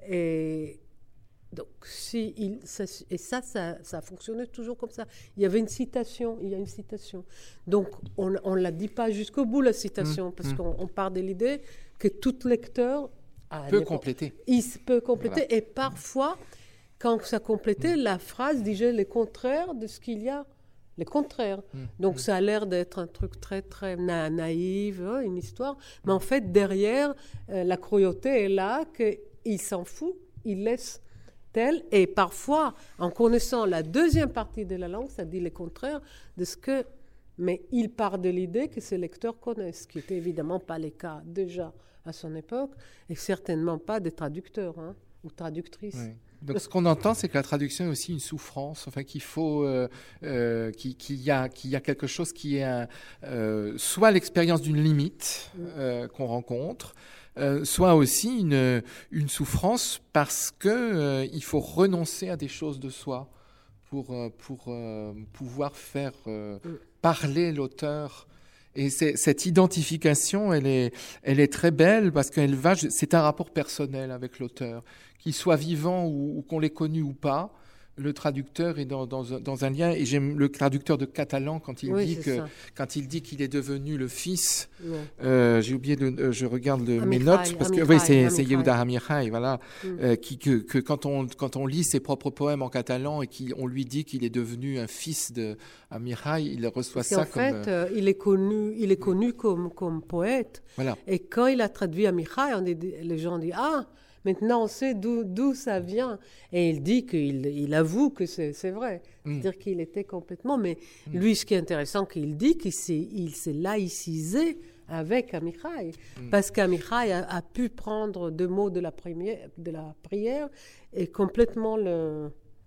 et donc, si il, ça, et ça, ça, ça fonctionnait toujours comme ça. Il y avait une citation, il y a une citation. Donc, on ne la dit pas jusqu'au bout, la citation, mmh, parce mmh. qu'on on part de l'idée que tout lecteur peut compléter. Il peut compléter. Voilà. Et parfois, quand ça complétait, mmh. la phrase disait les contraires de ce qu'il y a. Les contraires. Mmh. Donc, mmh. ça a l'air d'être un truc très, très na- naïf, hein, une histoire. Mais en fait, derrière, euh, la cruauté est là, qu'il s'en fout, il laisse tel. Et parfois, en connaissant la deuxième partie de la langue, ça dit le contraire de ce que... Mais il part de l'idée que ses lecteurs connaissent, ce qui n'était évidemment pas le cas déjà à son époque, et certainement pas des traducteurs hein, ou traductrices. Oui. Donc, ce qu'on entend, c'est que la traduction est aussi une souffrance, enfin, qu'il faut, euh, euh, qu'il, qu'il, y a, qu'il y a quelque chose qui est un, euh, soit l'expérience d'une limite euh, qu'on rencontre, euh, soit aussi une, une souffrance parce que euh, il faut renoncer à des choses de soi pour, euh, pour euh, pouvoir faire euh, parler l'auteur. Et c'est, cette identification, elle est, elle est très belle parce qu'elle va, c'est un rapport personnel avec l'auteur. Qu'il soit vivant ou, ou qu'on l'ait connu ou pas, le traducteur est dans, dans, dans un lien. Et j'aime le traducteur de catalan quand il, oui, dit, que, ça. quand il dit qu'il est devenu le fils. Oui. Euh, j'ai oublié, de, euh, je regarde le, Amichai, mes notes, parce que Amichai, oui, c'est, Amichai. c'est Yehuda Amichai, voilà, mm. euh, qui, que, que quand, on, quand on lit ses propres poèmes en catalan et qu'on lui dit qu'il est devenu un fils de Amichai, il reçoit parce ça en comme... En fait, euh, il est connu, il est connu comme, comme poète. Voilà. Et quand il a traduit Amichai, on dit, les gens disent « Ah !» Maintenant, on sait d'où, d'où ça vient. Et il dit qu'il il avoue que c'est, c'est vrai. Mm. C'est-à-dire qu'il était complètement... Mais mm. lui, ce qui est intéressant, qu'il dit qu'il s'est, il s'est laïcisé avec Amichai. Mm. Parce qu'Amichai a, a pu prendre deux mots de la, première, de la prière et complètement le...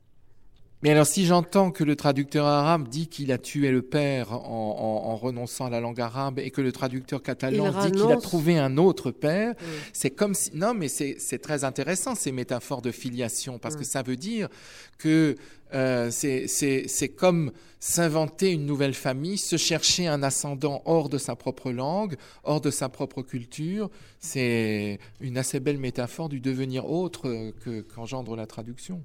Mais alors, si j'entends que le traducteur arabe dit qu'il a tué le père en, en, en renonçant à la langue arabe et que le traducteur catalan dit qu'il a trouvé un autre père, oui. c'est comme si... Non, mais c'est, c'est très intéressant, ces métaphores de filiation, parce oui. que ça veut dire que euh, c'est, c'est, c'est comme s'inventer une nouvelle famille, se chercher un ascendant hors de sa propre langue, hors de sa propre culture. C'est une assez belle métaphore du devenir autre que, qu'engendre la traduction.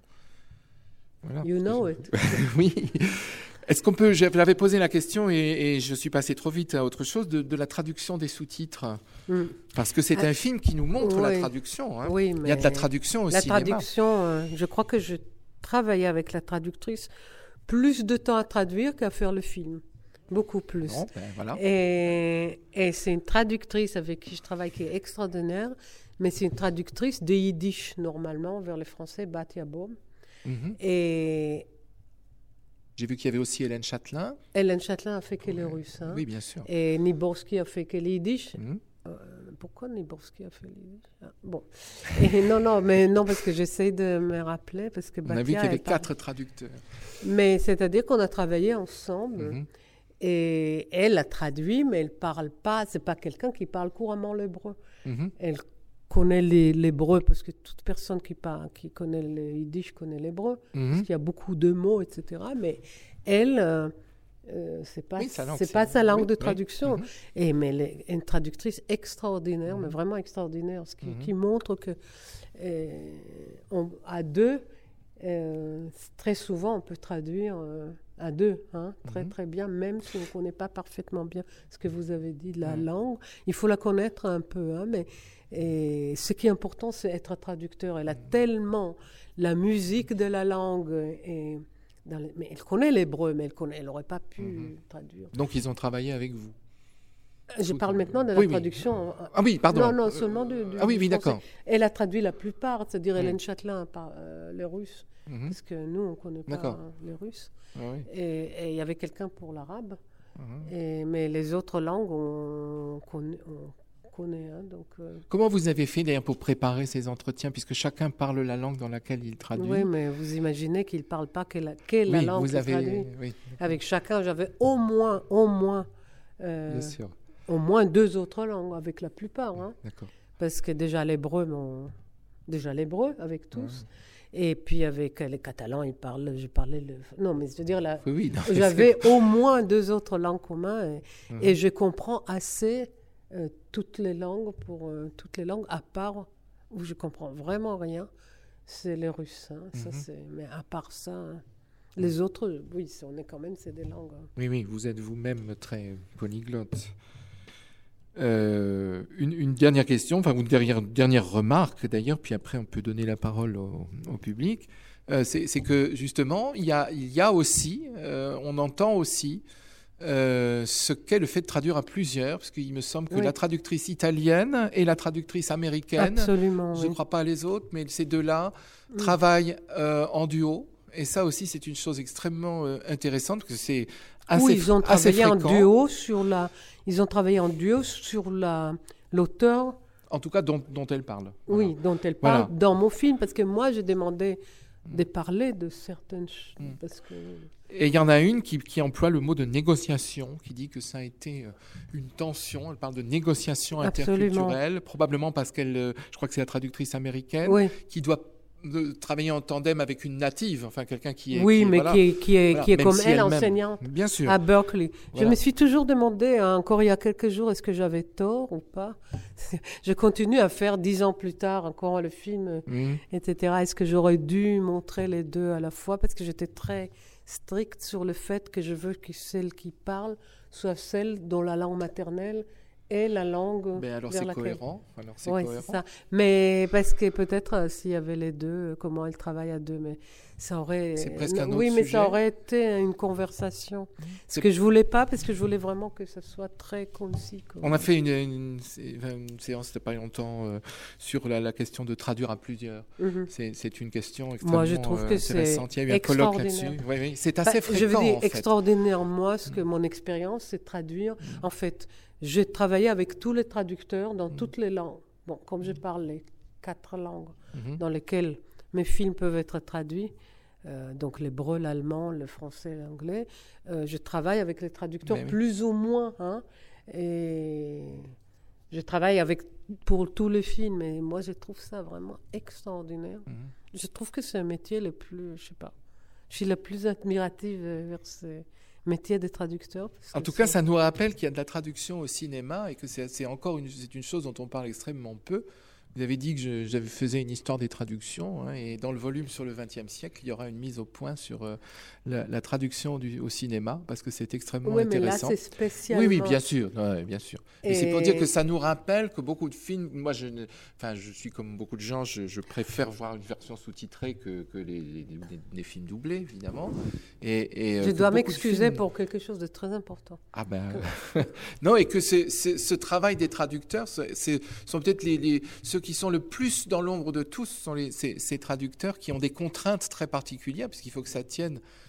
Voilà, you know je... it. Oui. Est-ce qu'on peut... J'avais posé la question et, et je suis passé trop vite à autre chose, de, de la traduction des sous-titres. Mm. Parce que c'est ah, un film qui nous montre oui. la traduction. Hein. Oui, mais il y a de la traduction aussi. La traduction, euh, je crois que je travaillais avec la traductrice plus de temps à traduire qu'à faire le film. Beaucoup plus. Bon, ben, voilà. et, et c'est une traductrice avec qui je travaille qui est extraordinaire, mais c'est une traductrice de yiddish normalement vers le français, Batia Baum. Mm-hmm. Et J'ai vu qu'il y avait aussi Hélène Châtelain. Hélène Châtelain a fait que les Ouais. Russes. Hein. Oui, bien sûr. Et Nyborski a fait que les Yiddish. Mhm. Euh, pourquoi Nyborski a fait les Yiddish ah, Bon. Et non, non, mais non, parce que j'essaie de me rappeler. Parce que On a vu Batia qu'il y avait est pas- quatre traducteurs. Mais c'est-à-dire qu'on a travaillé ensemble. Mhm. Et elle a traduit, mais elle parle pas. C'est pas quelqu'un qui parle couramment l'hébreu. Mhm. Elle connaît les- l'hébreu parce que toute personne qui parle, qui connaît le yiddish connaît l'hébreu. Mhm. Parce qu'il y a beaucoup de mots, et cetera. Mais elle, euh, euh, c'est pas, Oui, sa langue, c'est c'est- pas sa langue oui, de oui. traduction. Mhm. Et mais elle est une traductrice extraordinaire, mais Mhm. vraiment extraordinaire, ce qui, Mhm. qui montre que euh, on- à deux, euh, très souvent, on peut traduire euh, à deux, hein, très Mhm. très bien, même si on ne connaît pas parfaitement bien ce que vous avez dit de la Mhm. langue. Il faut la connaître un peu, hein, mais et ce qui est important, c'est être traducteur. Elle a tellement la musique de la langue, et dans les- mais elle connaît l'hébreu, mais elle connaît, elle n'aurait pas pu Mhm. traduire. Donc, ils ont travaillé avec vous. Je parle maintenant de la Oui, oui. traduction. Ah oui, pardon. Non, non, seulement du, du- Ah oui, du oui, français. d'accord. Elle a traduit la plupart, c'est-à-dire Mhm. Hélène Châtelain par euh, les Russes, Mhm. parce que nous, on ne connaît pas D'accord. euh, les Russes. Ah oui. Et et il y avait quelqu'un pour l'arabe. Mhm. Et- mais les autres langues, on connaît. On connaît hein, donc, euh, Comment vous avez fait d'ailleurs pour préparer ces entretiens, puisque chacun parle la langue dans laquelle il traduit? oui, mais vous imaginez qu'ils ne parlent pas que la, que la Oui, langue vous qu'ils avez. traduisent. Oui, Avec chacun, j'avais au moins, au moins, euh, bien sûr. au moins deux autres langues, avec la plupart. Hein. D'accord. Parce que déjà l'hébreu, mon- déjà l'hébreu avec tous. Et puis avec euh, les Catalans, ils parlent, je parlais le... Non, mais je veux dire, là, Oui, oui. non, mais j'avais au moins deux autres langues communes et, c'est- Mhm. et je comprends assez euh, toutes les langues, pour euh, toutes les langues, à part où je comprends vraiment rien, c'est les Russes. hein. Ça, Mhm. c'est... Mais à part ça, hein, les autres, oui, c'est- on est quand même, c'est des langues. hein. Oui, oui, vous êtes vous-même très polyglotte. Euh, une, une dernière question, enfin une dernière, dernière remarque d'ailleurs, puis après on peut donner la parole au, au public. Euh, c'est, c'est que justement, il y a, il y a aussi, euh, on entend aussi euh, ce qu'est le fait de traduire à plusieurs, parce qu'il me semble que Oui. la traductrice italienne et la traductrice américaine, Absolument, je oui. ne crois pas les autres, mais ces deux-là Mm. travaillent euh, en duo. Et ça aussi, c'est une chose extrêmement euh, intéressante, parce que c'est assez, Oui, ils ont assez travaillé en fréquent. duo sur la... Ils ont travaillé en duo sur la... l'auteur, En tout cas, dont, dont elle parle. oui, dont elle parle Voilà. dans mon film, parce que moi, j'ai demandé de parler de certaines choses, Mm. parce que... Et il y en a une qui, qui emploie le mot de négociation, qui dit que ça a été euh, une tension. Elle parle de négociation Absolument. interculturelle, probablement parce qu'elle, euh, je crois que c'est la traductrice américaine, Oui, qui doit euh, travailler en tandem avec une native, enfin quelqu'un qui est... oui qui est- mais voilà. qui est, qui est, Voilà, qui est même comme si elle, elle-même- enseignante Bien sûr. à Berkeley. Je Voilà. me suis toujours demandé, hein, encore il y a quelques jours, est-ce que j'avais tort ou pas. Je continue à faire dix ans plus tard, encore le film, Mhm. et cetera. Est-ce que j'aurais dû montrer les deux à la fois? Parce que j'étais très stricte sur le fait que je veux que celle qui parle soit celle dont la langue maternelle est la langue Mais alors vers c'est laquelle... cohérent. Alors c'est Oui, cohérent. c'est ça. Mais parce que peut-être euh, s'il y avait les deux, euh, comment elles travaillent à deux, mais ça aurait. C'est presque un Oui, autre mais sujet. ça aurait été une conversation. Ce C'est- que je voulais pas, parce que je voulais vraiment que ça soit très concis. quoi. On a fait une, une, sé- enfin, une séance, il n'y a pas longtemps, euh, sur la, la question de traduire à plusieurs. Mhm. C'est, c'est une question extrêmement Moi, je trouve euh, que c'est intéressante. Il y a eu un colloque extraordinaire. là-dessus. Oui, oui, c'est Enfin, assez fréquent, je veux dire en fait. extraordinaire. Moi, ce que mon expérience, c'est traduire. En fait, j'ai travaillé avec tous les traducteurs dans toutes les langues. Bon, comme je parle les quatre langues Mhm. dans lesquelles mes films peuvent être traduits, euh, donc l'hébreu, l'allemand, le français, l'anglais, euh, je travaille avec les traducteurs Mais oui. plus ou moins. Hein, et je travaille avec pour tous les films. Et moi, je trouve ça vraiment extraordinaire. Mhm. Je trouve que c'est un métier le plus, je sais pas, je suis la plus admirative vers ce métier de traducteur. parce En que tout cas, c'est- ça nous rappelle qu'il y a de la traduction au cinéma et que c'est, c'est encore une, c'est une chose dont on parle extrêmement peu. Vous avez dit que je, j'avais faisais une histoire des traductions, hein, et dans le volume sur le vingtième siècle, il y aura une mise au point sur euh, la, la traduction du, au cinéma, parce que c'est extrêmement Oui, mais là, intéressant. c'est spécialement. Oui, oui, bien sûr, ouais, bien sûr. Et, Et- c'est pour dire que ça nous rappelle que beaucoup de films, moi, je, ne- enfin, je suis comme beaucoup de gens, je, je préfère voir une version sous-titrée que, que les, les- les- les films doublés, évidemment. Et, et, euh, Je que dois beaucoup de m'excuser films- pour quelque chose de très important. Ah ben non, et que c'est, c'est- ce travail des traducteurs, c'est, c'est- sont peut-être les, les- ceux qui sont le plus dans l'ombre de tous, sont les, ces, ces traducteurs qui ont des contraintes très particulières, puisqu'il faut que ça tienne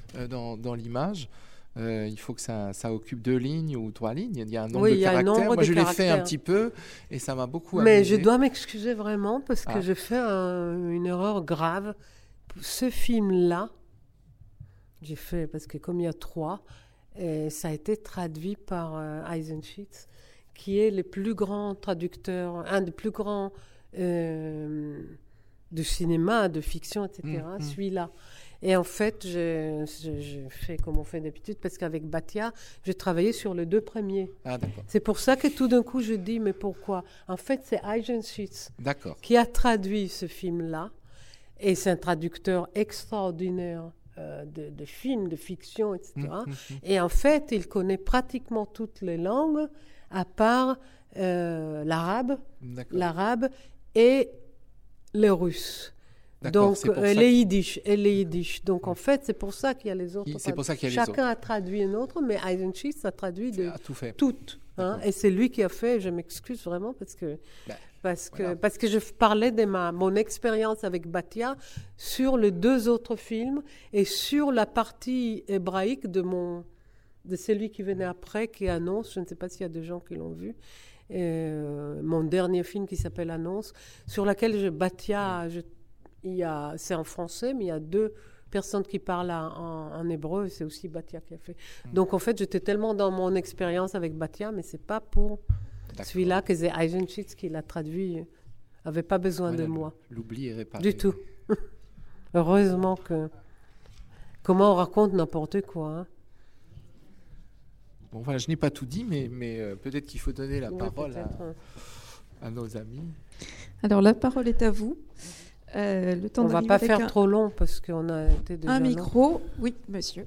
euh, dans, dans l'image. Euh, il faut que ça, ça occupe deux lignes ou trois lignes. Il y a un nombre oui, de il y a caractères. Un nombre Moi, de je l'ai fait un petit peu et ça m'a beaucoup amusé. Mais je dois m'excuser vraiment parce que ah. je fais un, une erreur grave. Ce film-là, j'ai fait, parce que comme il y a trois, et ça a été traduit par euh, Eisenschitz, qui est le plus grand traducteur, un des plus grands euh, de cinéma, de fiction, et cetera, mmh, celui-là. Et en fait, je, je, je fais comme on fait d'habitude, parce qu'avec Batia, j'ai travaillé sur les deux premiers. Ah, d'accord. C'est pour ça que tout d'un coup, je dis, mais pourquoi ? En fait, c'est Eisenschitz d'accord. qui a traduit ce film-là, et c'est un traducteur extraordinaire euh, de, de films, de fiction, et cetera. Mmh, mmh. Et en fait, il connaît pratiquement toutes les langues, à part euh, l'arabe, l'arabe et le russe. Donc, euh, les yiddish, et les yiddish. Donc, en fait, c'est pour ça qu'il y a les autres. C'est pour ça qu'il y a Chacun les autres. a traduit un autre, mais Eisenschitz a traduit de a tout fait. toutes. Hein, et c'est lui qui a fait, je m'excuse vraiment, parce que, ben, parce que, voilà. parce que je parlais de ma, mon expérience avec Batia sur les deux autres films et sur la partie hébraïque de, mon, de celui qui venait après, qui annonce, je ne sais pas s'il y a des gens qui l'ont vu, euh, mon dernier film qui s'appelle Annonce, sur laquelle je, Batia... Je, Il y a, c'est en français, mais il y a deux personnes qui parlent en, en hébreu, et c'est aussi Batia qui a fait. Mmh. Donc, en fait, j'étais tellement dans mon expérience avec Batia, mais ce n'est pas pour D'accord. celui-là que c'est Eisenschitz qui l'a traduit. Il n'avait pas besoin voilà, de moi. L'oubli est réparé. Du tout. Heureusement que... Comment on raconte n'importe quoi, hein. Bon, voilà, je n'ai pas tout dit, mais, mais euh, peut-être qu'il faut donner la oui, parole à, à nos amis. Alors, la parole est à vous. Euh, le temps on ne va pas faire un... trop long parce qu'on a été déjà un long. micro, oui, monsieur.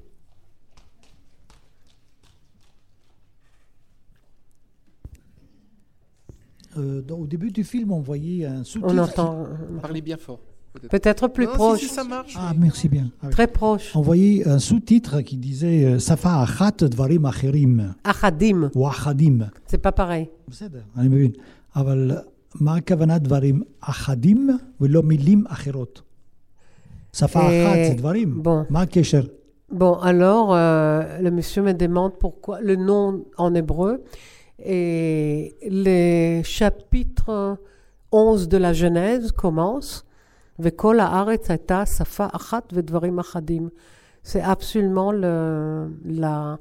Euh, dans, au début du film, on voyait un sous-titre. On entend. Qui... Parlez bien fort. Peut-être, peut-être plus non, proche. Si, si, ça marche. Ah, merci bien. Ah, oui. Très proche. On voyait un sous-titre qui disait Safa achat dvarim acherim. Achadim. Ou achadim. C'est pas pareil. בסדר, אני מבין. אבל מה הכוונה דברים אחדים ולא מילים אחרות? שפה אחת זה דברים. מה הקשר? Bon, alors, euh, le monsieur me demande pourquoi le nom en hébreu et les chapitres onze de la Genèse commencent וכל הארץ הייתה שפה אחת ודברים אחדים. C'est absolument le, la,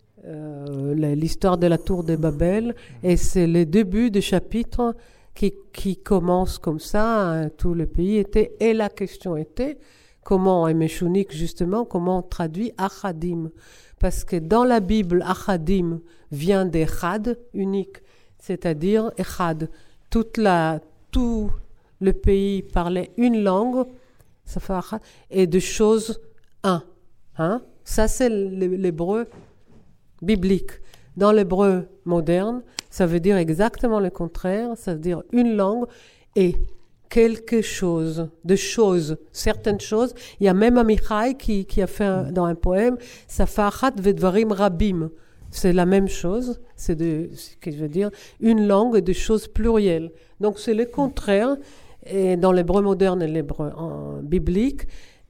euh, l'histoire de la tour de Babel et c'est le début du chapitre qui, qui commence comme ça. Hein, tout le pays était, et la question était comment, et Meshunik justement, comment on traduit Achadim. Parce que dans la Bible, Achadim vient d'Echad, unique, c'est-à-dire Echad. Toute la, tout le pays parlait une langue, ça fait Achad, et de choses un. Hein? Ça, c'est l'hébreu biblique. Dans l'hébreu moderne, ça veut dire exactement le contraire, ça veut dire une langue et quelque chose, de choses, certaines choses. Il y a même Amichai qui, qui a fait un, dans un poème, Safa achat vedvarim rabim. C'est la même chose, c'est de, ce que je veux dire, une langue et de choses plurielles. Donc c'est le contraire, et dans l'hébreu moderne et l'hébreu en, biblique.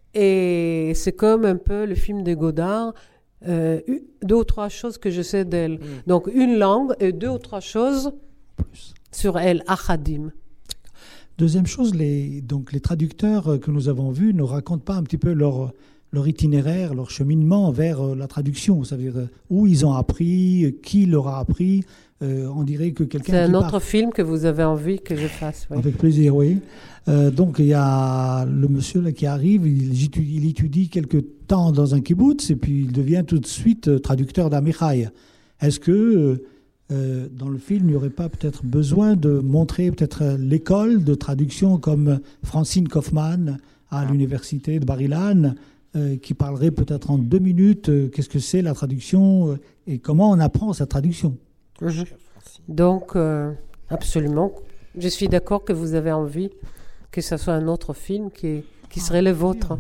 Et c'est comme un peu le film de Godard, euh, deux ou trois choses que je sais d'elle. Mm. Donc une langue et deux ou trois choses plus sur elle, achadim. Deuxième chose, les, donc les traducteurs que nous avons vus ne racontent pas un petit peu leur, leur itinéraire, leur cheminement vers la traduction. Ça veut dire où ils ont appris, qui leur a appris. Euh, on dirait que quelqu'un. C'est un qui autre part... film que vous avez envie que je fasse. Oui. Avec plaisir, oui. Euh, donc il y a le monsieur là, qui arrive, il, il étudie quelque temps dans un kibbutz et puis il devient tout de suite traducteur d'Amichai. Est-ce que euh, dans le film, il n'y aurait pas peut-être besoin de montrer peut-être l'école de traduction comme Francine Kaufmann à l'université de Bar-Ilan, euh, qui parlerait peut-être en deux minutes euh, qu'est-ce que c'est la traduction euh, et comment on apprend sa traduction. Mmh. Donc, euh, absolument. Je suis d'accord que vous avez envie que ce soit un autre film qui, qui serait le vôtre.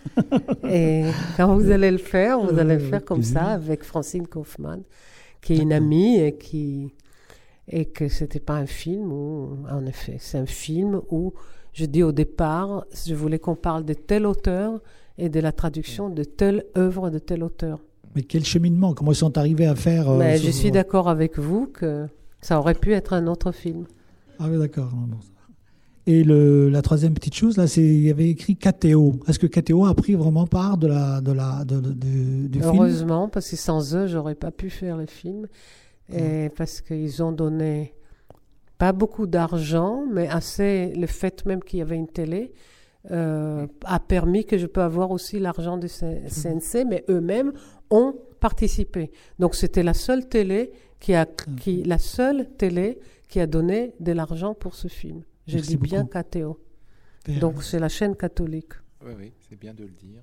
Et quand vous allez le faire, vous allez le faire comme ça avec Francine Kaufmann, qui est une amie et qui, et que c'était pas un film où, en effet, c'est un film où je dis au départ, je voulais qu'on parle de tel auteur et de la traduction de telle œuvre de tel auteur. Mais quel cheminement, comment ils sont arrivés à faire euh, Mais ce- je suis d'accord avec vous que ça aurait pu être un autre film. Ah oui, d'accord. Bon. Et le, la troisième petite chose, là, c'est il y avait écrit K T O. Est-ce que K T O a pris vraiment part de la, de la, de, de- de- du film? Heureusement, parce que sans eux, j'aurais pas pu faire le film. Et parce qu'ils ont donné pas beaucoup d'argent, mais assez, le fait même qu'il y avait une télé euh, a permis que je peux avoir aussi l'argent du C N C, mais eux-mêmes ont participé. Donc c'était la seule télé qui a, qui, la seule télé qui a donné de l'argent pour ce film. Je Merci dis bien beaucoup. K T O. Père. Donc c'est la chaîne catholique. Oui, oui, c'est bien de le dire.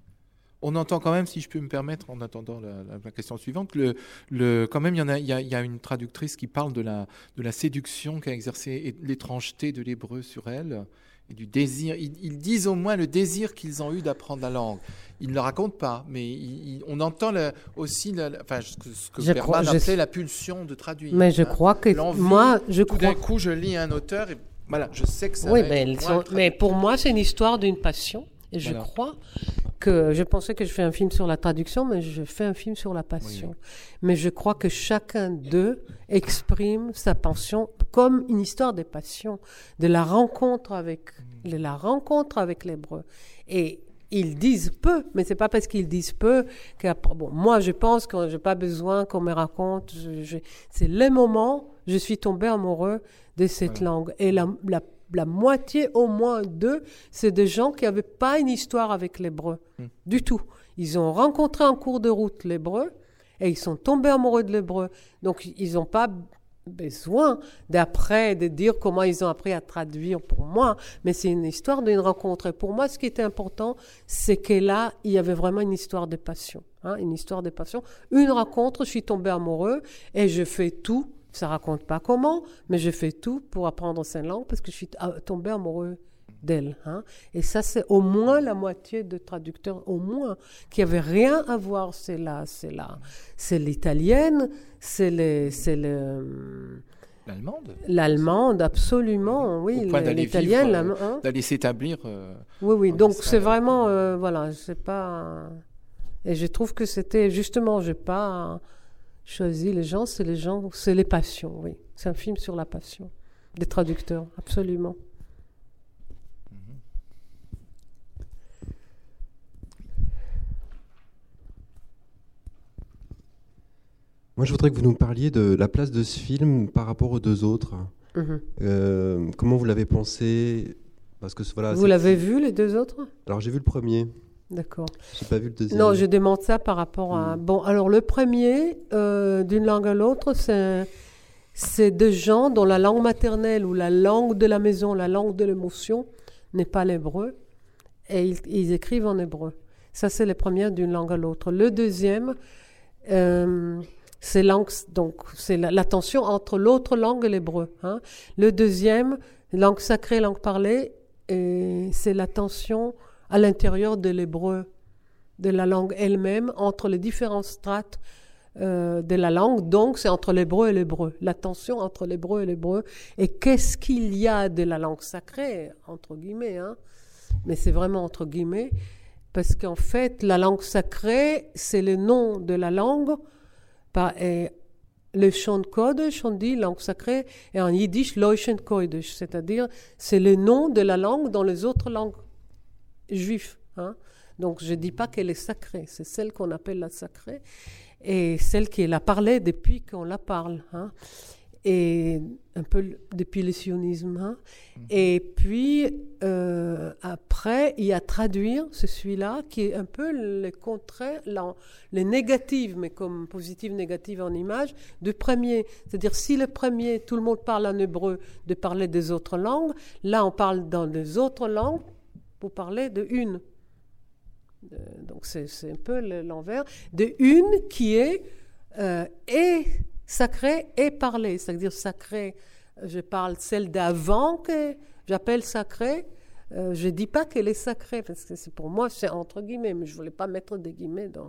On entend quand même, si je peux me permettre, en attendant la, la- la question suivante, que le, le, quand même, il y, en a, il, y a, il y a une traductrice qui parle de la, de la séduction qu'a exercée et de l'étrangeté de l'hébreu sur elle, et du désir. Ils, ils disent au moins le désir qu'ils ont eu d'apprendre la langue. Ils ne le racontent pas, mais ils- ils- on entend la- aussi la, la- enfin, ce que, ce que Je Bergman crois- je appelait sais- la pulsion de traduire. Mais je hein. crois que L'envie, moi, je Tout d'un crois. coup, je lis un auteur et voilà, je sais que ça Oui, va mais, être elles moi, sont- le traducteur. mais pour moi, c'est une histoire d'une passion. Et je Voilà. crois que je pensais que je fais un film sur la traduction, mais je fais un film sur la passion. Oui. Mais je crois que chacun d'eux exprime sa passion comme une histoire de passion, de la rencontre avec, Mm. de la rencontre avec l'hébreu. Et ils disent peu, mais c'est pas parce qu'ils disent peu que bon, moi je pense que j'ai pas besoin qu'on me raconte. Je, je, c'est le moment je suis tombé amoureux de cette Voilà. langue. Et la, la la moitié au moins d'eux, c'est des gens qui n'avaient pas une histoire avec l'hébreu, Mm. du tout. Ils ont rencontré en cours de route l'hébreu et ils sont tombés amoureux de l'hébreu. Donc, ils n'ont pas besoin d'après, de dire comment ils ont appris à traduire pour moi, mais c'est une histoire d'une rencontre. Et pour moi, ce qui était important, c'est que là, il y avait vraiment une histoire de passion. Hein, une histoire de passion. Une rencontre, je suis tombé amoureux et je fais tout. Ça raconte pas comment, mais je fais tout pour apprendre cette langue parce que je suis tombé amoureux d'elle. Hein. Et ça, c'est au moins la moitié de traducteurs, au moins, qui n'avaient rien à voir. C'est là, c'est là, c'est l'italienne, c'est le, c'est le, L'allemande. l'allemande, absolument, oui, Au point le- d'aller l'italienne, vivre, l'allemand, hein. d'aller s'établir. euh, Oui, oui. en Donc Israël. c'est vraiment, euh, voilà, c'est pas. Et je trouve que c'était justement, j'ai pas choisi les gens, c'est les gens, c'est les passions, oui. C'est un film sur la passion des traducteurs, absolument. Moi, je voudrais que vous nous parliez de la place de ce film par rapport aux deux autres. Mhm. Euh, comment vous l'avez pensé? Parce que voilà. Vous c'est- l'avez vu les deux autres? Alors j'ai vu le premier, D'accord. j'ai pas vu le deuxième. Non, je demande ça par rapport à. Mm. Bon, alors le premier, euh, d'une langue à l'autre, c'est c'est des gens dont la langue maternelle ou la langue de la maison, la langue de l'émotion n'est pas l'hébreu, et ils, ils écrivent en hébreu. Ça, c'est le premier d'une langue à l'autre. Le deuxième, euh, c'est langue, donc c'est la, la tension entre l'autre langue et l'hébreu. Hein. Le deuxième, langue sacrée, langue parlée, et c'est la tension à l'intérieur de l'hébreu, de la langue elle-même, entre les différentes strates euh, de la langue. Donc, c'est entre l'hébreu et l'hébreu. La tension entre l'hébreu et l'hébreu. Et qu'est-ce qu'il y a de la langue sacrée, entre guillemets, hein? Mais c'est vraiment entre guillemets, parce qu'en fait, la langue sacrée, c'est le nom de la langue. Par, et le Shon Kodesh, on dit langue sacrée, et en yiddish, Loishen Kodesh, c'est-à-dire c'est le nom de la langue dans les autres langues juives. Hein? Donc je ne dis pas qu'elle est sacrée, c'est celle qu'on appelle la sacrée, et celle qui la parlait depuis qu'on la parle. Hein? Et un peu depuis le sionisme. Hein? Mm-hmm. Et puis, euh, après, il y a traduire, c'est celui-là, qui est un peu le contraire, le négatif, mais comme positif, négatif en image, du premier. C'est-à-dire, si le premier, tout le monde parle en hébreu, de parler des autres langues, là, on parle dans les autres langues pour parler de une. De, donc, c'est, c'est un peu l'envers. De une qui est euh, et sacré et parlé, c'est-à-dire sacré, je parle celle d'avant que j'appelle sacrée, euh, je ne dis pas qu'elle est sacrée, parce que c'est, pour moi c'est entre guillemets, mais je ne voulais pas mettre des guillemets dans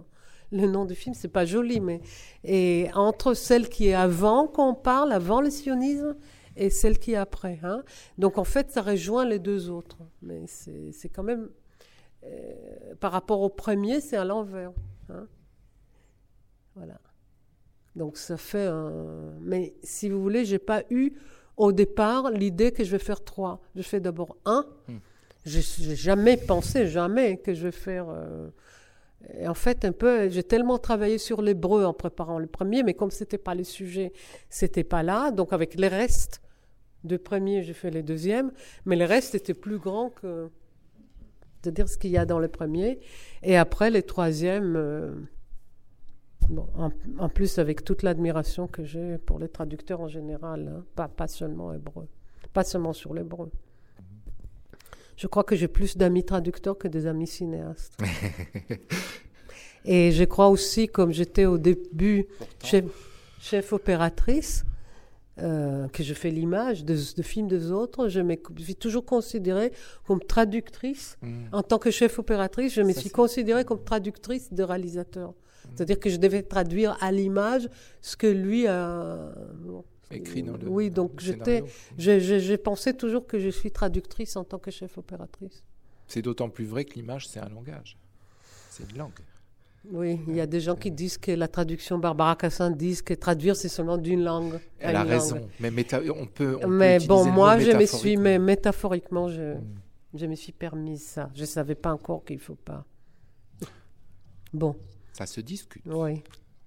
le nom du film, c'est pas joli, mais et entre celle qui est avant qu'on parle, avant le sionisme, et celle qui est après. Hein. Donc en fait, ça rejoint les deux autres. Mais c'est, c'est quand même, euh, par rapport au premier, c'est à l'envers. Hein. Voilà. Donc ça fait un... Mais si vous voulez, j'ai pas eu au départ l'idée que je vais faire trois. Je fais d'abord un. Hum. Je n'ai jamais pensé, jamais, que je vais faire... Euh... Et en fait, un peu, j'ai tellement travaillé sur l'hébreu en préparant le premier, mais comme ce n'était pas le sujet, ce n'était pas là. Donc avec les restes du premier, j'ai fait les deuxièmes. Mais les restes étaient plus grands que... C'est-à-dire ce qu'il y a dans le premier. Et après, les troisièmes... Euh... Bon, en, en plus, avec toute l'admiration que j'ai pour les traducteurs en général, hein, pas, pas seulement hébreu, pas seulement sur l'hébreu. Je crois que j'ai plus d'amis traducteurs que des amis cinéastes. Et je crois aussi, comme j'étais au début chef, chef opératrice, euh, que je fais l'image de, de films des autres, je me suis toujours considérée comme traductrice. Mmh. En tant que chef opératrice, je me Ça, suis c'est... considérée comme traductrice de réalisateur. C'est-à-dire que je devais traduire à l'image ce que lui a bon, écrit dans le Oui, donc le j'étais, j'ai, j'ai, j'ai pensé toujours que je suis traductrice en tant que chef opératrice. C'est d'autant plus vrai que l'image, c'est un langage. C'est une langue. Oui, il y a des gens qui disent que la traduction, Barbara Cassin disent que traduire, c'est seulement d'une langue. Elle a raison. Langue. Mais méta- on peut, on mais peut bon, moi, je me suis, mais métaphoriquement, métaphoriquement je, mm. je me suis permis ça. Je ne savais pas encore qu'il ne faut pas. Bon. Ça se discute. Oui.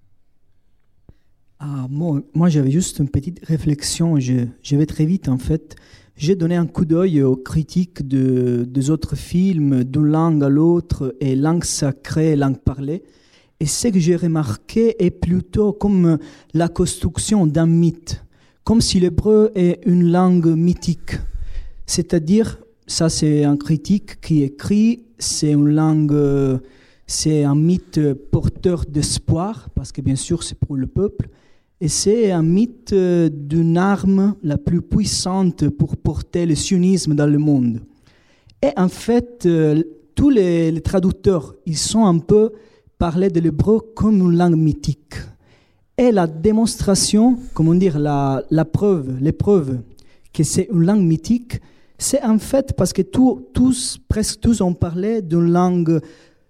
Ah, moi, moi, j'avais juste une petite réflexion. Je, je vais très vite, en fait. J'ai donné un coup d'œil aux critiques de, des autres films, d'une langue à l'autre, et langue sacrée, langue parlée. Et ce que j'ai remarqué est plutôt comme la construction d'un mythe, comme si l'hébreu est une langue mythique. C'est-à-dire, ça c'est un critique qui écrit, c'est une langue... C'est un mythe porteur d'espoir, parce que bien sûr c'est pour le peuple, et c'est un mythe d'une arme la plus puissante pour porter le sionisme dans le monde. Et en fait, euh, tous les, les traducteurs, ils sont un peu parlé de l'hébreu comme une langue mythique. Et la démonstration, comment dire, la, la preuve, l'épreuve que c'est une langue mythique, c'est en fait parce que tout, tous, presque tous ont parlé d'une langue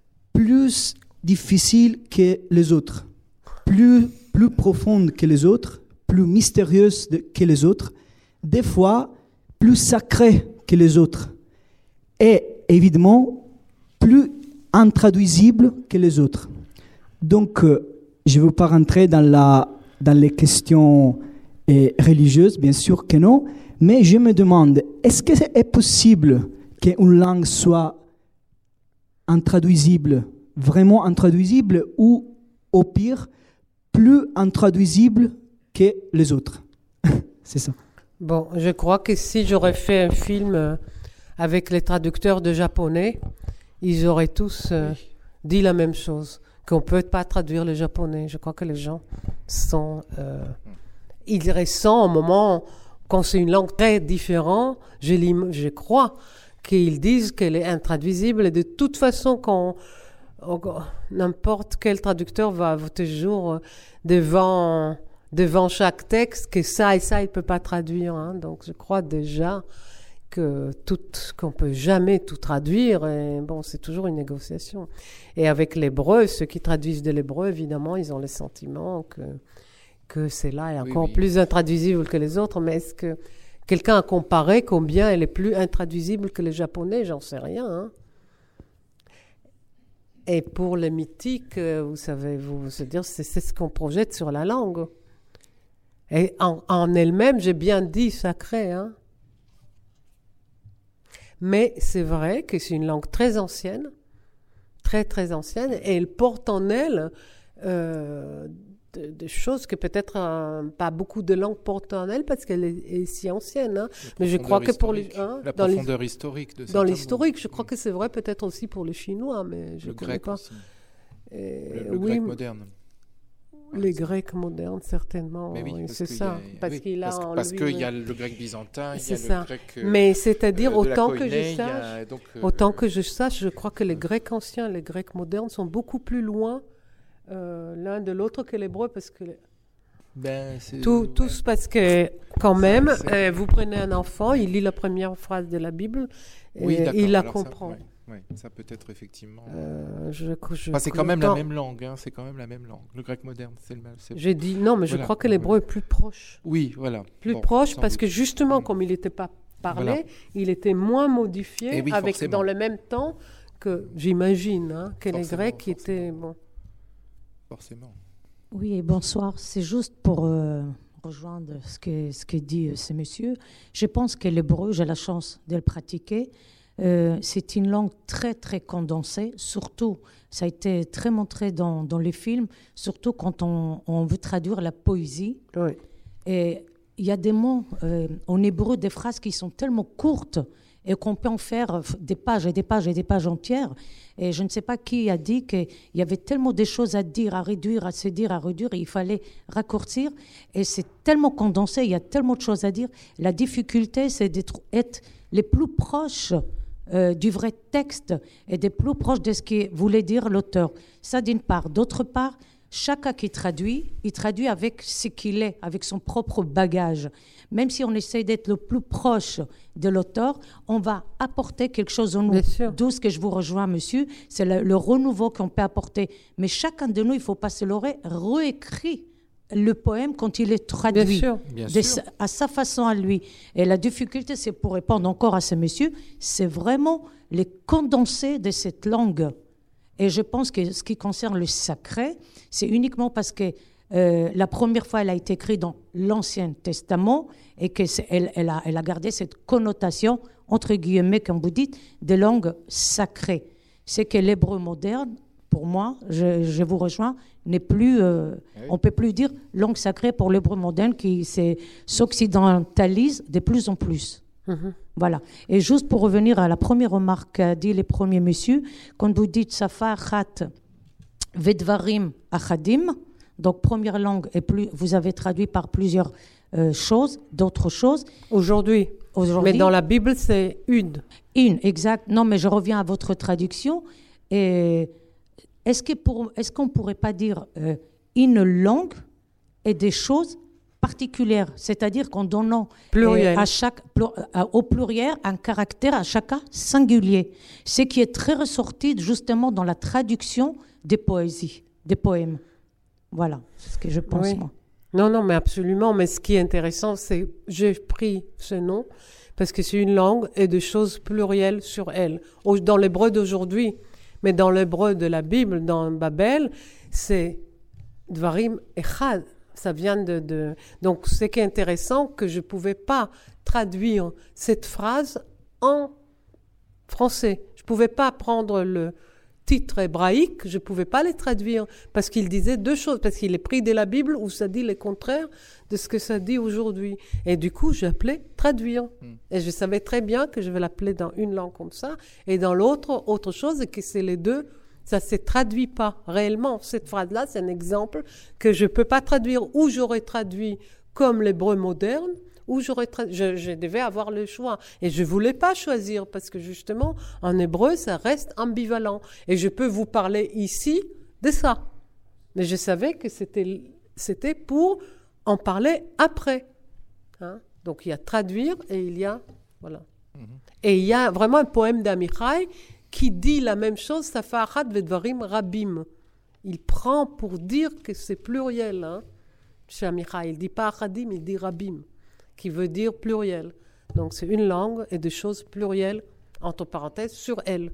plus difficile que les autres, plus, plus profonde que les autres, plus mystérieuse de, que les autres, des fois plus sacrée que les autres, et évidemment plus intraduisible que les autres. Donc, euh, je ne veux pas rentrer dans, la, dans les questions euh, religieuses, bien sûr que non, mais je me demande, est-ce que c'est possible qu'une langue soit intraduisible, vraiment intraduisible, ou au pire, plus intraduisible que les autres. C'est ça. Bon, je crois que si j'aurais fait un film avec les traducteurs de japonais, ils auraient tous euh, oui. dit la même chose, qu'on ne peut pas traduire le japonais. Je crois que les gens sont... Euh, ils ressentent au moment, quand c'est une langue très différente, je, je crois qu'ils disent qu'elle est intraduisible, et de toute façon, quand on, n'importe quel traducteur va toujours devant, devant chaque texte, que ça et ça, il ne peut pas traduire. Hein. Donc, je crois déjà que tout, qu'on ne peut jamais tout traduire. Et bon, c'est toujours une négociation. Et avec l'hébreu, ceux qui traduisent de l'hébreu, évidemment, ils ont le sentiment que, que celle-là est encore oui, oui. plus intraduisible que les autres. Mais est-ce que quelqu'un a comparé combien elle est plus intraduisible que les japonais? J'en sais rien. Hein. Et pour les mythiques, vous savez, vous, c'est, dire, c'est, c'est ce qu'on projette sur la langue. Et en, en elle-même, j'ai bien dit sacré. Hein. Mais c'est vrai que c'est une langue très ancienne, très très ancienne, et elle porte en elle euh, des de choses que peut-être euh, pas beaucoup de langues portent en elle parce qu'elle est, est si ancienne. Hein. Mais je crois que pour les, hein, la dans profondeur les, historique de dans l'historique, je crois que c'est vrai peut-être aussi pour le chinois, mais je le connais grec pas. Aussi. Et, le, le oui, grec moderne. Les Grecs modernes, certainement, oui, oui, c'est ça. Y a, parce oui, qu'il a parce, en parce lui... qu'il y a le grec byzantin, il y a ça. le grec... Euh, Mais c'est-à-dire, euh, autant, Koiné, que je sache, donc, euh, autant que je sache, je crois que les Grecs anciens, les Grecs modernes sont beaucoup plus loin euh, l'un de l'autre que l'hébreu, parce que ben, tout, ouais. tous parce que quand même, euh, vous prenez un enfant, il lit la première phrase de la Bible, oui, et il la alors comprend. Ça, ouais. Oui, ça peut être effectivement. Euh, je, je, enfin, c'est quand même la même langue. Hein, c'est quand même la même langue. Le grec moderne, c'est le même. J'ai dit non, mais voilà. Je crois que l'hébreu est plus proche. Oui, voilà. Plus bon, proche parce doute. Que justement, mmh. comme il n'était pas parlé, voilà. Il était moins modifié oui, avec forcément. Dans le même temps que j'imagine hein, que forcément, les Grecs qui étaient bon. Forcément. Oui, et bonsoir. C'est juste pour euh, rejoindre ce que ce que dit euh, ce monsieur. Je pense que l'hébreu, j'ai la chance de le pratiquer. Euh, c'est une langue très, très condensée, surtout, ça a été très montré dans, dans les films, surtout quand on, on veut traduire la poésie. Oui. Et il y a des mots euh, en hébreu, des phrases qui sont tellement courtes et qu'on peut en faire des pages et des pages et des pages entières. Et je ne sais pas qui a dit qu'il y avait tellement de choses à dire, à réduire, à se dire, à réduire, et il fallait raccourcir. Et c'est tellement condensé, il y a tellement de choses à dire. La difficulté, c'est d'être être les plus proches Euh, du vrai texte et des plus proches de ce que voulait dire l'auteur. Ça, d'une part. D'autre part, chacun qui traduit, il traduit avec ce qu'il est, avec son propre bagage. Même si on essaie d'être le plus proche de l'auteur, on va apporter quelque chose en nous. D'où ce que je vous rejoins, monsieur, c'est le, le renouveau qu'on peut apporter. Mais chacun de nous, il ne faut pas se leurrer, réécrit le poème quand il est traduit Bien sûr. Bien de, sûr. à sa façon à lui. Et la difficulté, c'est pour répondre encore à ce monsieur, c'est vraiment les condensés de cette langue. Et je pense que ce qui concerne le sacré, c'est uniquement parce que euh, la première fois, elle a été écrite dans l'Ancien Testament et qu'elle elle a, elle a gardé cette connotation, entre guillemets, comme vous dites, de langue sacrée. C'est que l'hébreu moderne, pour moi, je, je vous rejoins, n'est plus, euh, oui. on ne peut plus dire langue sacrée pour l'hébreu moderne qui s'occidentalise de plus en plus. Mm-hmm. Voilà. Et juste pour revenir à la première remarque qu'a dit les premiers messieurs, quand vous dites Safa Achat Vedvarim Achadim, donc première langue, et plus, vous avez traduit par plusieurs euh, choses, d'autres choses. Aujourd'hui. Aujourd'hui. Mais dans la Bible, c'est une. Une, exact. Non, mais je reviens à votre traduction. Et Est-ce, que pour, est-ce qu'on ne pourrait pas dire euh, une langue et des choses particulières, c'est-à-dire qu'en donnant euh, à chaque, plur, euh, au pluriel un caractère à chacun singulier, ce qui est très ressorti justement dans la traduction des poésies, des poèmes. Voilà, c'est ce que je pense, oui. moi. Non, non, mais absolument. Mais ce qui est intéressant, c'est que j'ai pris ce nom parce que c'est une langue et des choses plurielles sur elle. Dans l'hébreu d'aujourd'hui, mais dans l'hébreu de la Bible, dans Babel, c'est Dvarim Echad. Ça vient de, de... Donc, ce qui est intéressant, que je ne pouvais pas traduire cette phrase en français. Je ne pouvais pas prendre le titre hébraïque, je ne pouvais pas les traduire, parce qu'il disait deux choses, parce qu'il est pris de la Bible où ça dit le contraire de ce que ça dit aujourd'hui. Et du coup, j'appelais traduire. Mm. Et je savais très bien que je vais l'appeler dans une langue comme ça, et dans l'autre, autre chose, et que c'est les deux. Ça ne se traduit pas réellement. Cette phrase-là, c'est un exemple que je ne peux pas traduire. Ou j'aurais traduit comme l'hébreu moderne, ou j'aurais tra... je, je devais avoir le choix. Et je ne voulais pas choisir, parce que justement, en hébreu, ça reste ambivalent. Et je peux vous parler ici de ça. Mais je savais que c'était, c'était pour en parler après. Hein? Donc, il y a traduire et il y a... Voilà. Mm-hmm. Et il y a vraiment un poème d'Amichai qui dit la même chose, Safa Achat Vedvarim Rabim. Il prend pour dire que c'est pluriel. Hein, chez Amichai, il ne dit pas Achadim, il dit Rabim, qui veut dire pluriel. Donc c'est une langue et des choses plurielles, entre parenthèses, sur elle.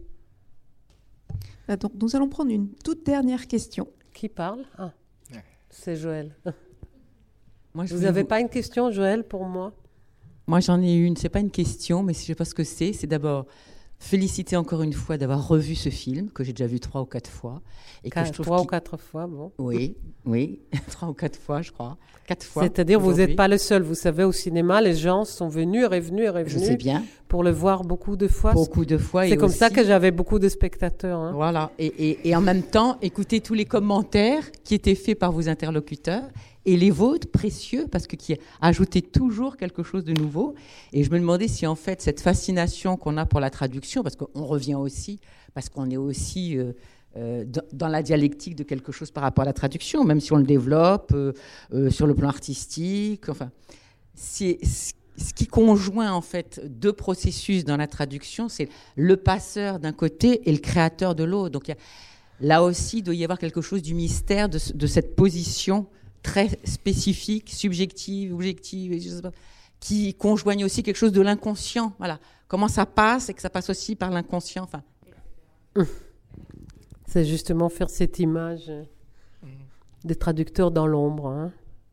Donc nous allons prendre une toute dernière question. Qui parle? Ah, c'est Joël. Moi, je vous n'avez vous... pas une question, Joël, pour moi? Moi, j'en ai une. Ce n'est pas une question, mais je ne sais pas ce que c'est. C'est d'abord... féliciter encore une fois d'avoir revu ce film, que j'ai déjà vu trois ou quatre fois. Et quatre, que je trouve trois qu'il... ou quatre fois, bon. Oui, oui, trois ou quatre fois, je crois. Quatre fois. C'est-à-dire, aujourd'hui. Vous n'êtes pas le seul. Vous savez, au cinéma, les gens sont venus et revenus et revenus. Je sais bien. Pour le voir beaucoup de fois. Beaucoup de fois. C'est et comme aussi... ça que j'avais beaucoup de spectateurs. Hein. Voilà. Et, et, et en même temps, écouter tous les commentaires qui étaient faits par vos interlocuteurs. Et les vôtres, précieux, parce que qui ajoutaient toujours quelque chose de nouveau. Et je me demandais si, en fait, cette fascination qu'on a pour la traduction, parce qu'on revient aussi, parce qu'on est aussi euh, euh, dans, dans la dialectique de quelque chose par rapport à la traduction, même si on le développe euh, euh, sur le plan artistique. Enfin, c'est, ce qui conjoint en fait deux processus dans la traduction, c'est le passeur d'un côté et le créateur de l'autre. Donc, il y a, là aussi, il doit y avoir quelque chose du mystère de, de cette position très spécifique, subjective, objective, je sais pas, qui conjoigne aussi quelque chose de l'inconscient. Voilà. Comment ça passe et que ça passe aussi par l'inconscient. Enfin. C'est justement faire cette image des traducteurs dans l'ombre. Hein.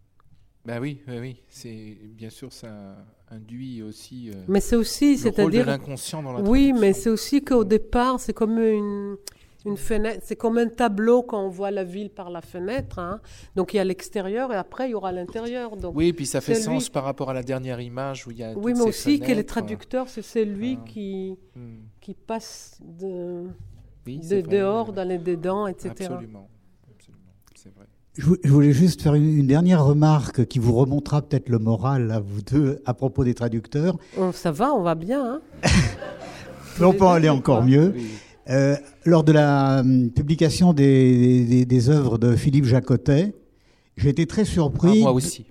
Ben oui, oui, oui. C'est, bien sûr, ça induit aussi euh, mais c'est aussi, le c'est-à-dire, rôle de l'inconscient dans la traduction. Oui, mais c'est aussi qu'au départ, c'est comme une... Une fenêtre, c'est comme un tableau quand on voit la ville par la fenêtre. Hein. Donc il y a l'extérieur et après il y aura l'intérieur. Donc, oui, puis ça fait lui... sens par rapport à la dernière image où il y a. Oui, toutes mais ces aussi fenêtres. que les traducteurs, c'est celui Ah. qui, Hmm. qui passe de, Oui, de c'est vrai, dehors oui. dans les dedans, et cetera. Absolument, absolument, c'est vrai. Je vou- je voulais juste faire une, une dernière remarque qui vous remontera peut-être le moral à vous deux à propos des traducteurs. Oh, ça va, on va bien. Hein. Mais on peut aller encore mieux. Oui. Euh, lors de la hum, publication des, des, des œuvres de Philippe Jacotet, j'ai été très Ah, surpris. moi aussi.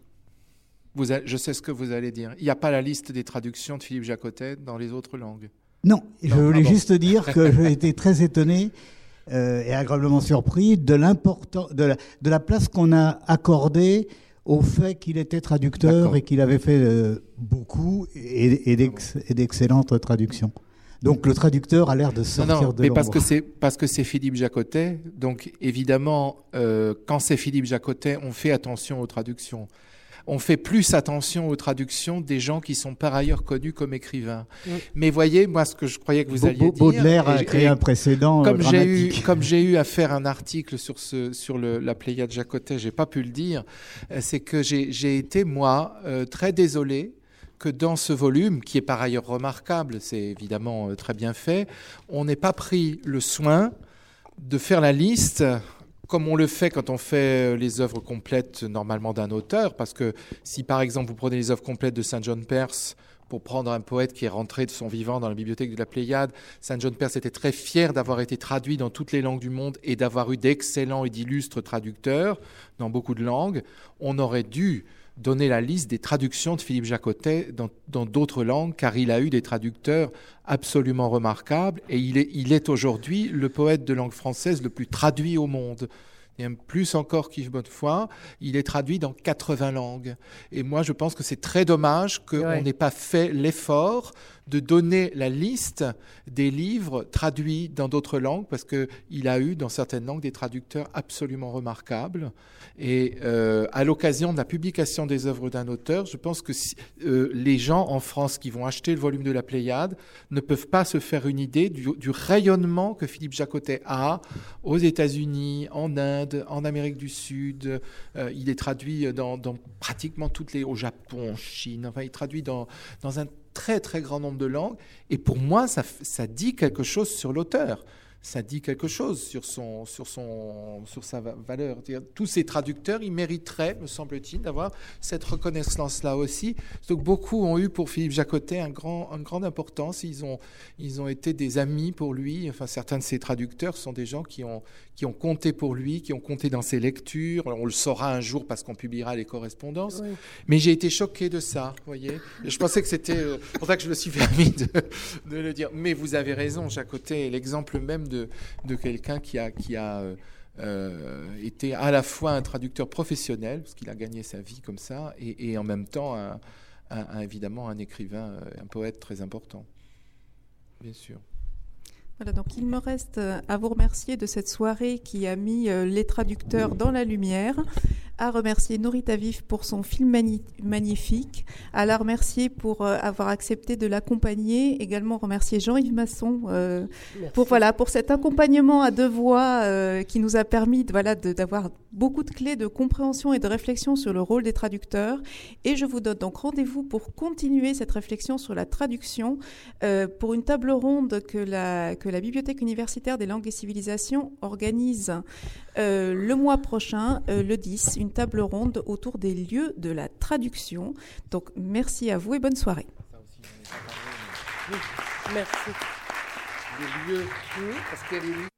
Vous a- je sais ce que vous allez dire. Il n'y a pas la liste des traductions de Philippe Jacotet dans les autres langues. Non, je Non, voulais ah bon. juste dire que j'ai été très étonné euh, et agréablement surpris de, l'important, de, la, de la place qu'on a accordée au fait qu'il était traducteur D'accord. et qu'il avait fait euh, beaucoup et, et, d'ex- et d'excellentes traductions. Donc le traducteur a l'air de Non, sortir non, de mais l'ombre. parce que c'est parce que c'est Philippe Jacotet. Donc évidemment, euh, quand c'est Philippe Jacotet, on fait attention aux traductions. On fait plus attention aux traductions des gens qui sont par ailleurs connus comme écrivains. Oui. Mais voyez, moi, ce que je croyais que vous Ba- alliez dire... Baudelaire et a j'ai- créé et un précédent comme euh, j'ai eu dramatique. comme j'ai eu à faire un article sur ce sur le, la Pléiade Jacotet, j'ai pas pu le dire. euh, C'est que j'ai j'ai été moi euh, très désolé que dans ce volume, qui est par ailleurs remarquable, c'est évidemment euh, très bien fait, on n'ait pas pris le soin de faire la liste comme on le fait quand on fait les œuvres complètes normalement d'un auteur, parce que si par exemple vous prenez les œuvres complètes de Saint John Perse, pour prendre un poète qui est rentré de son vivant dans la bibliothèque de la Pléiade, Saint John Perse était très fier d'avoir été traduit dans toutes les langues du monde et d'avoir eu d'excellents et d'illustres traducteurs dans beaucoup de langues. On aurait dû donner la liste des traductions de Philippe Jacotet dans, dans d'autres langues, car il a eu des traducteurs absolument remarquables, et il est, il est aujourd'hui le poète de langue française le plus traduit au monde. Et même plus encore qu'Yves Bonnefoy, il est traduit dans quatre-vingts langues. Et moi, je pense que c'est très dommage qu'on Ouais. n'ait pas fait l'effort de donner la liste des livres traduits dans d'autres langues, parce qu'il a eu dans certaines langues des traducteurs absolument remarquables. Et euh, à l'occasion de la publication des œuvres d'un auteur, je pense que si, euh, les gens en France qui vont acheter le volume de la Pléiade ne peuvent pas se faire une idée du, du rayonnement que Philippe Jacotet a aux États-Unis, en Inde, en Amérique du Sud. Euh, il est traduit dans, dans pratiquement toutes les... au Japon, en Chine. Enfin, il est traduit dans, dans un très très grand nombre de langues. Et pour moi, ça, ça dit quelque chose sur l'auteur. Ça dit quelque chose sur, son, sur, son, sur sa va- valeur. C'est-à-dire, tous ces traducteurs, ils mériteraient, me semble-t-il, d'avoir cette reconnaissance-là aussi. Donc beaucoup ont eu pour Philippe Jacotet un grand, une grande importance. Ils ont, ils ont été des amis pour lui. Enfin, certains de ses traducteurs sont des gens qui ont, qui ont compté pour lui, qui ont compté dans ses lectures. Alors, on le saura un jour parce qu'on publiera les correspondances. Oui. Mais j'ai été choqué de ça, vous voyez. Et je pensais que c'était euh, pour ça que je me suis permis de, de le dire. Mais vous avez raison, Jacotet est l'exemple même de, de quelqu'un qui a, qui a euh, euh, été à la fois un traducteur professionnel, parce qu'il a gagné sa vie comme ça, et, et en même temps, un, un- un- évidemment, un écrivain, euh, un poète très important. Bien sûr. Voilà, donc il me reste euh, à vous remercier de cette soirée qui a mis euh, les traducteurs dans la lumière, à remercier Norita Vif pour son film mani- magnifique, à la remercier pour euh, avoir accepté de l'accompagner, également remercier Jean-Yves Masson euh, Merci. pour, voilà, pour cet accompagnement à deux voix euh, qui nous a permis de, voilà, de- d'avoir beaucoup de clés de compréhension et de réflexion sur le rôle des traducteurs. Et je vous donne donc rendez-vous pour continuer cette réflexion sur la traduction euh, pour une table ronde que la, que la Bibliothèque universitaire des langues et civilisations organise euh, le mois prochain, euh, le dix, une table ronde autour des lieux de la traduction. Donc merci à vous et bonne soirée. Merci. Les lieux, parce qu'il y a les lieux.